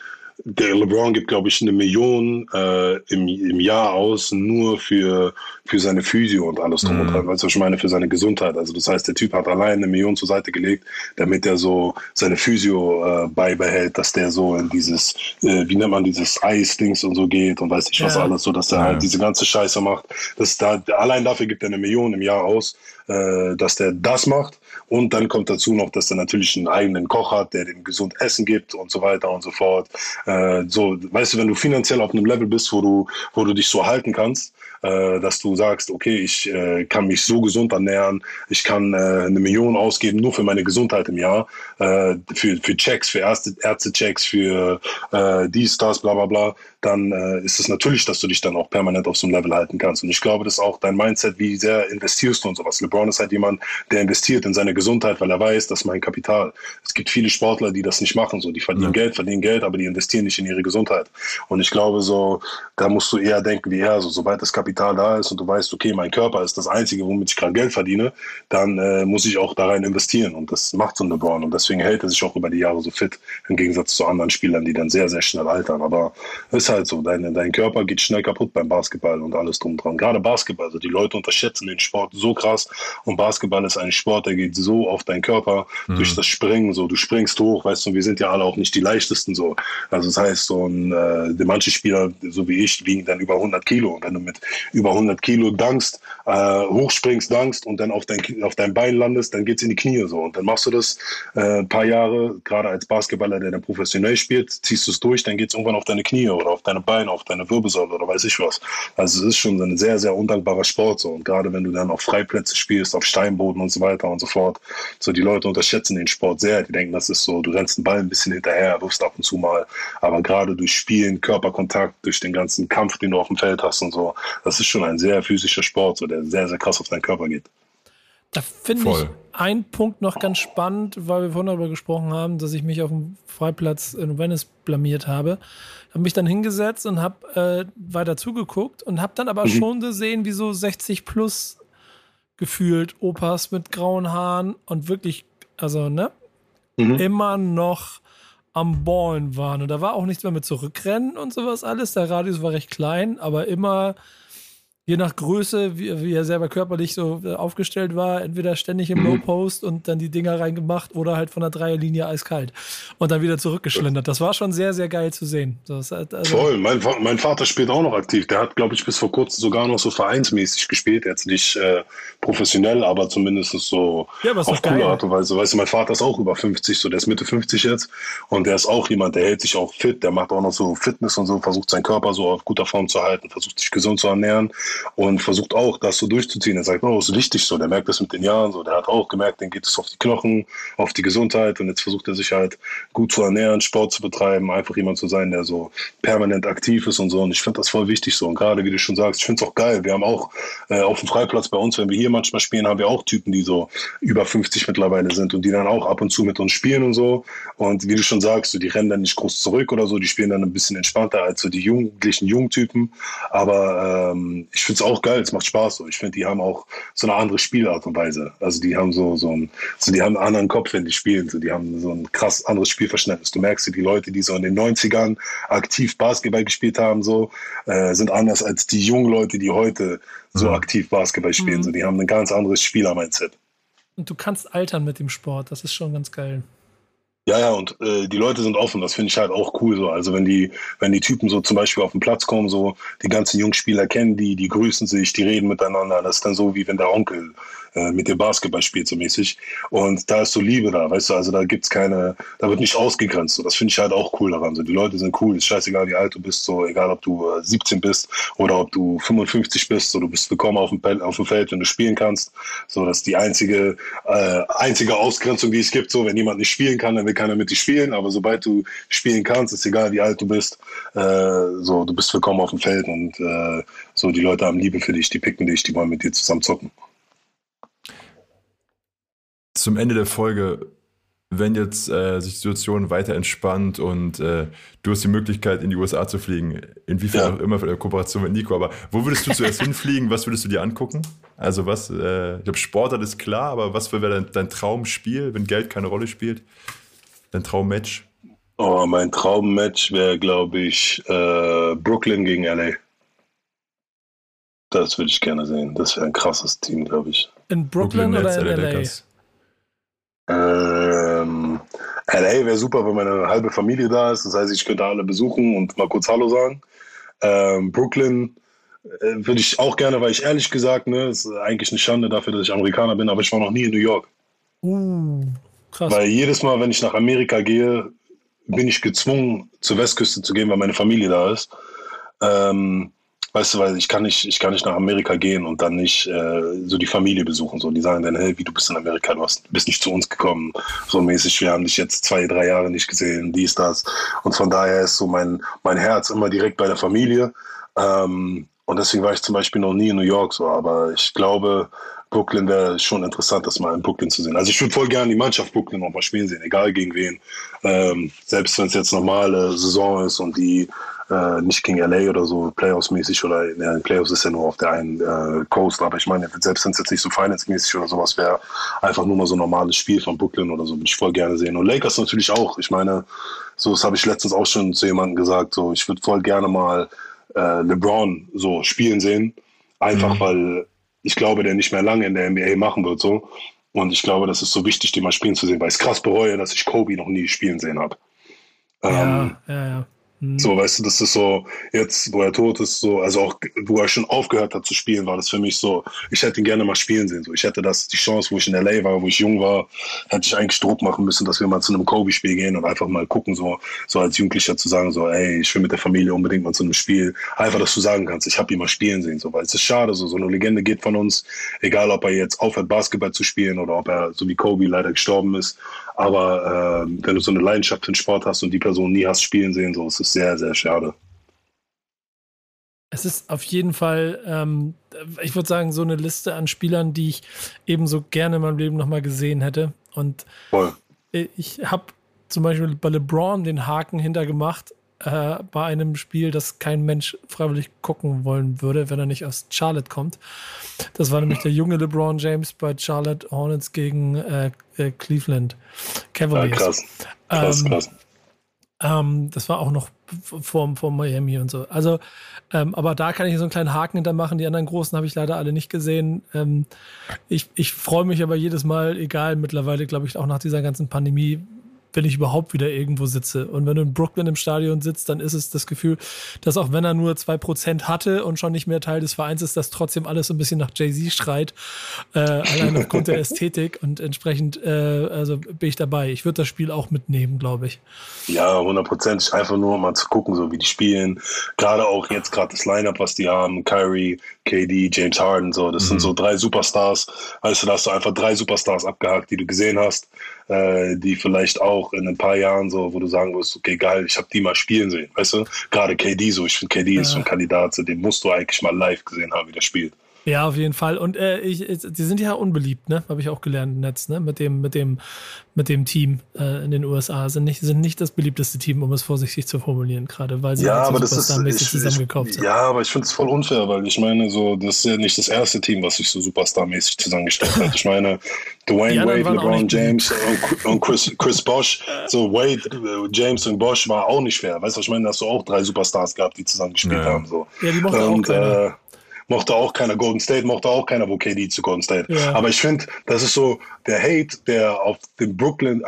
LeBron gibt, glaube ich, 1 Million im Jahr aus, nur für seine Physio und alles drum und dran. Weißt du, was ich meine, für seine Gesundheit. Also das heißt, der Typ hat allein 1 Million zur Seite gelegt, damit er so seine Physio beibehält, dass der so in dieses, wie nennt man dieses Eis-Dings und so geht und weiß nicht was alles, so dass er halt diese ganze Scheiße macht. Allein dafür gibt er 1 Million im Jahr aus, dass der das macht. Und dann kommt dazu noch, dass er natürlich einen eigenen Koch hat, der dem gesund Essen gibt und so weiter und so fort. So, weißt du, wenn du finanziell auf einem Level bist, wo du dich so halten kannst, dass du sagst, okay, ich kann mich so gesund ernähren, ich kann 1 Million ausgeben, nur für meine Gesundheit im Jahr, für Checks, für Ärztechecks, für dies, das, bla bla bla, dann ist es natürlich, dass du dich dann auch permanent auf so einem Level halten kannst. Und ich glaube, das ist auch dein Mindset, wie sehr investierst du und sowas. LeBron ist halt jemand, der investiert in seine Gesundheit, weil er weiß, das ist mein Kapital. Es gibt viele Sportler, die das nicht machen, so, die verdienen Geld, aber die investieren nicht in ihre Gesundheit. Und ich glaube so, da musst du eher denken wie er, so, sobald das Kapital da ist und du weißt, okay, mein Körper ist das Einzige, womit ich gerade Geld verdiene, dann muss ich auch da rein investieren. Und das macht so ein LeBron. Und deswegen hält er sich auch über die Jahre so fit, im Gegensatz zu anderen Spielern, die dann sehr, sehr schnell altern. Aber es ist halt so, dein Körper geht schnell kaputt beim Basketball und alles drum dran. Gerade Basketball, also die Leute unterschätzen den Sport so krass. Und Basketball ist ein Sport, der geht so auf deinen Körper durch das Springen. So, du springst hoch, weißt du, wir sind ja alle auch nicht die leichtesten so. Also das heißt, manche Spieler, so wie ich, wiegen dann über 100 Kilo. Und wenn du mit über 100 Kilo dankst, hochspringst, dankst und dann auf dein Bein landest, dann geht's in die Knie so. Und dann machst du das ein paar Jahre, gerade als Basketballer, der dann professionell spielt, ziehst du es durch, dann geht's irgendwann auf deine Knie oder auf deine Beine, auf deine Wirbelsäule oder weiß ich was. Also es ist schon ein sehr, sehr undankbarer Sport so. Und gerade wenn du dann auf Freiplätze spielst, auf Steinboden und so weiter und so fort, so die Leute unterschätzen den Sport sehr. Die denken, das ist so, du rennst den Ball ein bisschen hinterher, wirfst ab und zu mal. Aber gerade durch Spielen, Körperkontakt, durch den ganzen Kampf, den du auf dem Feld hast und so, das ist schon ein sehr physischer Sport, so, der sehr, sehr krass auf deinen Körper geht. Da finde ich einen Punkt noch ganz spannend, weil wir vorhin darüber gesprochen haben, dass ich mich auf dem Freiplatz in Venice blamiert habe. Habe mich dann hingesetzt und habe weiter zugeguckt und habe dann aber schon gesehen, wie so 60 plus gefühlt Opas mit grauen Haaren und wirklich, also immer noch am Ballen waren. Und da war auch nichts mehr mit Zurückrennen und sowas alles. Der Radius war recht klein, aber immer je nach Größe, wie er selber körperlich so aufgestellt war, entweder ständig im Low-Post und dann die Dinger reingemacht oder halt von der Dreierlinie eiskalt und dann wieder zurückgeschlendert. Das war schon sehr, sehr geil zu sehen. Voll. Mein Vater spielt auch noch aktiv. Der hat, glaube ich, bis vor kurzem sogar noch so vereinsmäßig gespielt. Jetzt nicht professionell, aber zumindest so auf coole Art und Weise. Weißt du, mein Vater ist auch über 50, so der ist Mitte 50 jetzt und der ist auch jemand, der hält sich auch fit, der macht auch noch so Fitness und so, versucht seinen Körper so auf guter Form zu halten, versucht sich gesund zu ernähren. Und versucht auch, das so durchzuziehen. Er sagt, das ist wichtig so. Der merkt das mit den Jahren so. Der hat auch gemerkt, dann geht es auf die Knochen, auf die Gesundheit. Und jetzt versucht er sich halt gut zu ernähren, Sport zu betreiben, einfach jemand zu sein, der so permanent aktiv ist und so. Und ich finde das voll wichtig so. Und gerade, wie du schon sagst, ich finde es auch geil. Wir haben auch auf dem Freiplatz bei uns, wenn wir hier manchmal spielen, haben wir auch Typen, die so über 50 mittlerweile sind und die dann auch ab und zu mit uns spielen und so. Und wie du schon sagst, so, die rennen dann nicht groß zurück oder so. Die spielen dann ein bisschen entspannter als so die jugendlichen Jungtypen. Aber ich finde es auch geil, es macht Spaß so. Ich finde, die haben auch so eine andere Spielart und Weise. Also die haben die haben einen anderen Kopf, wenn die spielen. So, die haben so ein krass anderes Spielverständnis. Du merkst, die Leute, die so in den 90ern aktiv Basketball gespielt haben, so, sind anders als die jungen Leute, die heute so aktiv Basketball spielen. So, die haben ein ganz anderes Spieler-Mindset. Und du kannst altern mit dem Sport. Das ist schon ganz geil. Ja, und die Leute sind offen, das finde ich halt auch cool so. Also wenn die Typen so zum Beispiel auf den Platz kommen, so die ganzen Jungspieler kennen die grüßen sich, die reden miteinander. Das ist dann so, wie wenn der Onkel mit dem Basketball spielt, so mäßig. Und da ist so Liebe da, weißt du, also da wird nicht ausgegrenzt. So. Das finde ich halt auch cool daran. So, die Leute sind cool, ist scheißegal, wie alt du bist, so egal ob du 17 bist oder ob du 55 bist, so du bist willkommen auf dem Feld, wenn du spielen kannst. So, das ist die einzige Ausgrenzung, die es gibt. So, wenn jemand nicht spielen kann, dann will keiner mit dir spielen, aber sobald du spielen kannst, ist egal, wie alt du bist, so, du bist willkommen auf dem Feld und so, die Leute haben Liebe für dich, die picken dich, die wollen mit dir zusammen zocken. Zum Ende der Folge, wenn jetzt sich die Situation weiter entspannt und du hast die Möglichkeit, in die USA zu fliegen, inwiefern auch immer für eine Kooperation mit Nico, aber wo würdest du zuerst hinfliegen? Was würdest du dir angucken? Also was, ich glaube, Sportart ist klar, aber was wäre dein Traumspiel, wenn Geld keine Rolle spielt? Dein Traummatch? Oh, mein Traummatch wäre, glaube ich, Brooklyn gegen LA. Das würde ich gerne sehen. Das wäre ein krasses Team, glaube ich. In Brooklyn oder in LA? LA wäre super, wenn meine halbe Familie da ist. Das heißt, ich könnte alle besuchen und mal kurz Hallo sagen. Brooklyn würde ich auch gerne, weil ich ehrlich gesagt, ist eigentlich eine Schande dafür, dass ich Amerikaner bin, aber ich war noch nie in New York. Krass. Weil jedes Mal, wenn ich nach Amerika gehe, bin ich gezwungen, zur Westküste zu gehen, weil meine Familie da ist. Weißt du, weil ich kann nicht nach Amerika gehen und dann nicht so die Familie besuchen. So, die sagen dann, hey, wie, du bist in Amerika, bist nicht zu uns gekommen, so mäßig, wir haben dich jetzt 2-3 Jahre nicht gesehen, dies, das. Und von daher ist so mein Herz immer direkt bei der Familie. Und deswegen war ich zum Beispiel noch nie in New York so, aber ich glaube, Brooklyn wäre schon interessant, das mal in Brooklyn zu sehen. Also ich würde voll gerne die Mannschaft Brooklyn noch mal spielen sehen, egal gegen wen. Selbst wenn es jetzt normale Saison ist und die nicht gegen LA oder so, Playoffs-mäßig oder ja, Playoffs ist ja nur auf der einen Coast, aber ich meine, selbst wenn es jetzt nicht so Finals-mäßig oder sowas wäre, einfach nur mal so ein normales Spiel von Brooklyn oder so, würde ich voll gerne sehen. Und Lakers natürlich auch. Ich meine, so das habe ich letztens auch schon zu jemandem gesagt, so ich würde voll gerne mal LeBron so spielen sehen, einfach weil ich glaube, der nicht mehr lange in der NBA machen wird so. Und ich glaube, das ist so wichtig, den mal spielen zu sehen, weil ich es krass bereue, dass ich Kobe noch nie spielen sehen habe. Ja. So, weißt du, das ist so, jetzt, wo er tot ist, so, also auch, wo er schon aufgehört hat zu spielen, war das für mich so, ich hätte ihn gerne mal spielen sehen, so. Ich hätte die Chance, wo ich in LA war, wo ich jung war, hätte ich eigentlich Druck machen müssen, dass wir mal zu einem Kobe-Spiel gehen und einfach mal gucken, so als Jugendlicher zu sagen, so, ey, ich will mit der Familie unbedingt mal zu einem Spiel. Einfach, dass du sagen kannst, ich habe ihn mal spielen sehen, so, weil es ist schade, so eine Legende geht von uns, egal ob er jetzt aufhört, Basketball zu spielen oder ob er, so wie Kobe, leider gestorben ist. Aber wenn du so eine Leidenschaft für den Sport hast und die Person nie hast spielen sehen, so, es ist sehr, sehr schade. Es ist auf jeden Fall, ich würde sagen, so eine Liste an Spielern, die ich ebenso gerne in meinem Leben nochmal gesehen hätte. Und voll. Ich habe zum Beispiel bei LeBron den Haken hintergemacht, bei einem Spiel, das kein Mensch freiwillig gucken wollen würde, wenn er nicht aus Charlotte kommt. Das war nämlich der junge LeBron James bei Charlotte Hornets gegen Cleveland Cavaliers. Krass. Das war auch noch vor Miami und so. Also, aber da kann ich so einen kleinen Haken hintermachen. Die anderen großen habe ich leider alle nicht gesehen. Ich freue mich aber jedes Mal, egal, mittlerweile, glaube ich, auch nach dieser ganzen Pandemie, wenn ich überhaupt wieder irgendwo sitze. Und wenn du in Brooklyn im Stadion sitzt, dann ist es das Gefühl, dass auch wenn er nur 2% hatte und schon nicht mehr Teil des Vereins ist, dass trotzdem alles so ein bisschen nach Jay-Z schreit. Allein aufgrund der Ästhetik und entsprechend also bin ich dabei. Ich würde das Spiel auch mitnehmen, glaube ich. Ja, 100%. Einfach nur mal zu gucken, so wie die spielen. Gerade auch jetzt das Line-Up, was die haben. Kyrie, KD, James Harden, so. Das sind so 3 Superstars. Weißt du, da hast du einfach 3 Superstars abgehakt, die du gesehen hast, die vielleicht auch in ein paar Jahren so, wo du sagen wirst, okay, geil, ich habe die mal spielen sehen, weißt du? Gerade KD so, ich finde KD ist so ein Kandidat, so, den musst du eigentlich mal live gesehen haben, wie der spielt. Ja, auf jeden Fall. Und die sind ja unbeliebt, ne? Habe ich auch gelernt im Netz, ne? Mit dem Team in den USA. Sind nicht das beliebteste Team, um es vorsichtig zu formulieren, gerade weil sie aber das Superstar-mäßig zusammengekauft sind. Ja, aber ich finde es voll unfair, weil ich meine, so, das ist ja nicht das erste Team, was sich so Superstar-mäßig zusammengestellt hat. Ich meine, Dwayne Wade, LeBron James und Chris Bosh, so Wade, James und Bosh war auch nicht fair. Weißt du, ich meine, da hast du auch 3 Superstars gehabt, die zusammen gespielt haben. So. Ja, die mochte auch keiner. Mochte auch keiner Golden State, mochte auch keiner, wo KD zu Golden State. Ja. Aber ich finde, das ist so, der Hate, der auf Brooklyn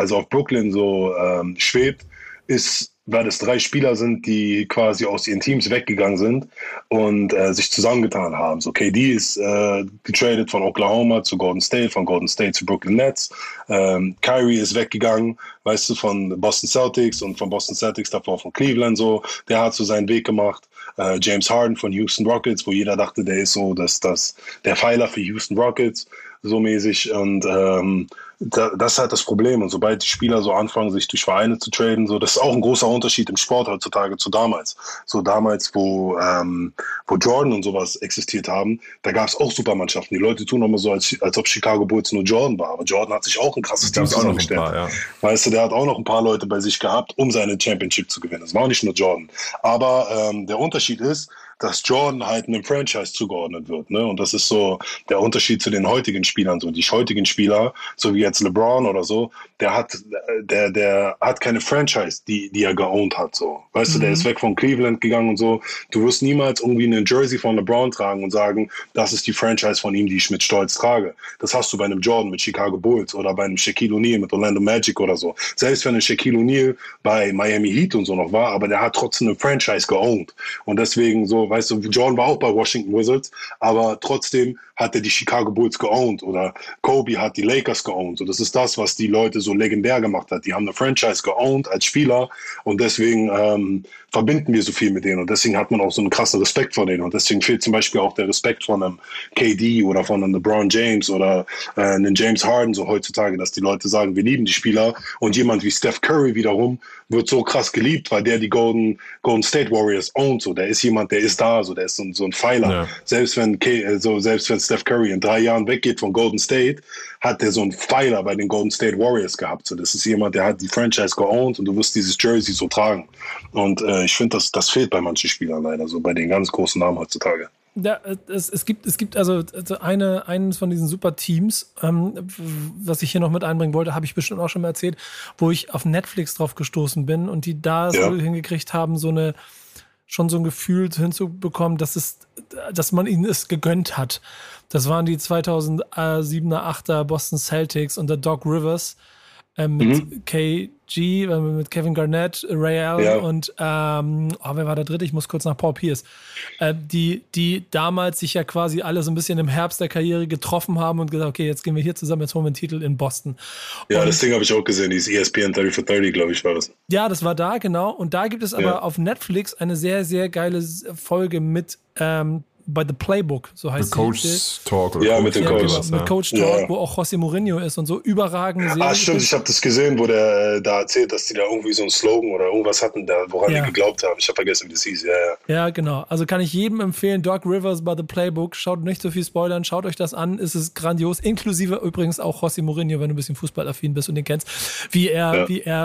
so schwebt, ist, weil es 3 Spieler sind, die quasi aus ihren Teams weggegangen sind und sich zusammengetan haben. So, KD ist getradet von Oklahoma zu Golden State, von Golden State zu Brooklyn Nets. Kyrie ist weggegangen, weißt du, von Boston Celtics und von Boston Celtics davor von Cleveland so. Der hat so seinen Weg gemacht. James Harden von Houston Rockets, wo jeder dachte, der ist so der Pfeiler für Houston Rockets, so mäßig. Und das ist halt das Problem. Und sobald die Spieler so anfangen, sich durch Vereine zu traden, so, das ist auch ein großer Unterschied im Sport heutzutage zu damals. So damals, wo Jordan und sowas existiert haben, da gab es auch Supermannschaften. Die Leute tun immer so, als ob Chicago Bulls nur Jordan war. Aber Jordan hat sich auch ein krasses Team zusammengestellt. Weißt du, der hat auch noch ein paar Leute bei sich gehabt, um seine Championship zu gewinnen. Das war auch nicht nur Jordan. Aber der Unterschied ist, dass Jordan halt einem Franchise zugeordnet wird, ne? Und das ist so der Unterschied zu den heutigen Spielern. So die heutigen Spieler, so wie jetzt LeBron oder so, der hat keine Franchise, die er geowned hat, so. Weißt du, der ist weg von Cleveland gegangen und so. Du wirst niemals irgendwie einen Jersey von LeBron tragen und sagen, das ist die Franchise von ihm, die ich mit Stolz trage. Das hast du bei einem Jordan mit Chicago Bulls oder bei einem Shaquille O'Neal mit Orlando Magic oder so. Selbst wenn ein Shaquille O'Neal bei Miami Heat und so noch war, aber der hat trotzdem eine Franchise geowned. Und deswegen so, weißt du, Jordan war auch bei Washington Wizards, aber trotzdem hat er die Chicago Bulls geowned oder Kobe hat die Lakers geowned. Und das ist das, was die Leute so legendär gemacht hat. Die haben eine Franchise geowned als Spieler und deswegen verbinden wir so viel mit denen und deswegen hat man auch so einen krassen Respekt vor denen und deswegen fehlt zum Beispiel auch der Respekt von einem KD oder von einem LeBron James oder einem James Harden so heutzutage, dass die Leute sagen, wir lieben die Spieler und jemand wie Steph Curry wiederum wird so krass geliebt, weil der die Golden State Warriors ownt, so der ist jemand, der ist da, so der ist so ein Pfeiler. Ja. Selbst wenn Steph Curry in 3 Jahren weggeht von Golden State, hat der so einen Pfeiler bei den Golden State Warriors gehabt. So, das ist jemand, der hat die Franchise geowned und du wirst dieses Jersey so tragen. Und ich finde, das fehlt bei manchen Spielern leider, so bei den ganz großen Namen heutzutage. Ja, es gibt also eines von diesen super Teams, was ich hier noch mit einbringen wollte, habe ich bestimmt auch schon mal erzählt, wo ich auf Netflix drauf gestoßen bin und die da so hingekriegt haben, schon so ein Gefühl hinzubekommen, dass man ihnen es gegönnt hat. Das waren die 2007er, 8er Boston Celtics unter Doc Rivers mit KG, mit Kevin Garnett, Ray Allen und wer war der dritte? Ich muss kurz nach Paul Pierce. Die damals sich ja quasi alle so ein bisschen im Herbst der Karriere getroffen haben und gesagt, okay, jetzt gehen wir hier zusammen, jetzt holen wir einen Titel in Boston. Ja, und das Ding habe ich auch gesehen, dieses ESPN 30 for 30, glaube ich, war das. Ja, das war da, genau. Und da gibt es aber auf Netflix eine sehr, sehr geile Folge mit bei The Playbook, so heißt es. Coach Talk. Oder ja, mit dem Coach. Genau, mit Coach Talk, wo auch José Mourinho ist und so überragende Serie. Stimmt, ich habe das gesehen, wo der da erzählt, dass die da irgendwie so einen Slogan oder irgendwas hatten, woran die geglaubt haben. Ich habe vergessen, wie das hieß. Ja, genau. Also kann ich jedem empfehlen, Doc Rivers bei The Playbook. Schaut nicht so viel spoilern, schaut euch das an. Es ist grandios. Inklusive übrigens auch José Mourinho, wenn du ein bisschen fußballaffin bist und den kennst. Wie er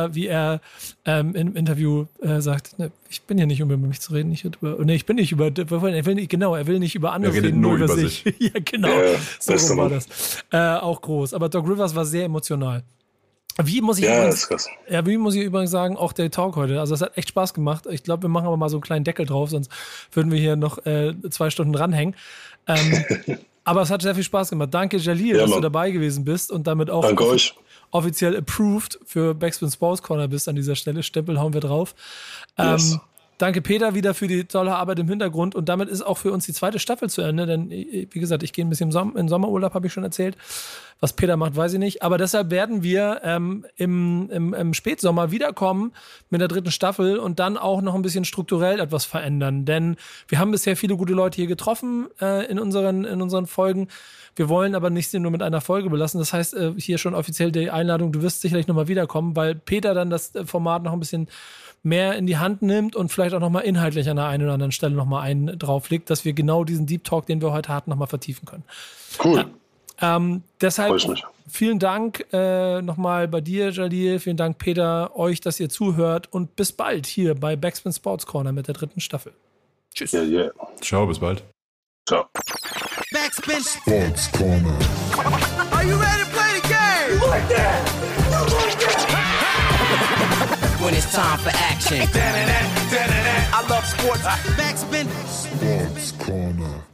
im Interview sagt, ne, ich bin hier nicht, um über mich zu reden. Ich bin nicht über... Er will nicht über andere reden, nur über sich. Ja, genau. So rum war das. Auch groß. Aber Doc Rivers war sehr emotional. Wie muss ich übrigens sagen, auch der Talk heute, also das hat echt Spaß gemacht. Ich glaube, wir machen aber mal so einen kleinen Deckel drauf, sonst würden wir hier noch 2 Stunden dranhängen. Aber es hat sehr viel Spaß gemacht. Danke, Jalil, dass du dabei gewesen bist und damit auch offiziell approved für Backspin Sports Corner bist an dieser Stelle. Stempel hauen wir drauf. Danke, Peter, wieder für die tolle Arbeit im Hintergrund. Und damit ist auch für uns die 2. Staffel zu Ende. Denn, wie gesagt, ich gehe ein bisschen in Sommerurlaub, habe ich schon erzählt. Was Peter macht, weiß ich nicht. Aber deshalb werden wir im Spätsommer wiederkommen mit der 3. Staffel und dann auch noch ein bisschen strukturell etwas verändern. Denn wir haben bisher viele gute Leute hier getroffen in unseren Folgen. Wir wollen aber nicht nur mit einer Folge belassen. Das heißt, hier schon offiziell die Einladung, du wirst sicherlich nochmal wiederkommen, weil Peter dann das Format noch ein bisschen mehr in die Hand nimmt und vielleicht auch nochmal inhaltlich an der einen oder anderen Stelle nochmal einen drauflegt, dass wir genau diesen Deep Talk, den wir heute hatten, nochmal vertiefen können. Cool. Deshalb vielen Dank nochmal bei dir, Jalil. Vielen Dank, Peter, euch, dass ihr zuhört und bis bald hier bei Backspin Sports Corner mit der 3. Staffel. Tschüss. Yeah. Ciao, bis bald. Ciao. Backspin Sports Corner. Are you ready to play the game? You like that? You like that? When it's time for action. I love sports. Backspin Sports Corner.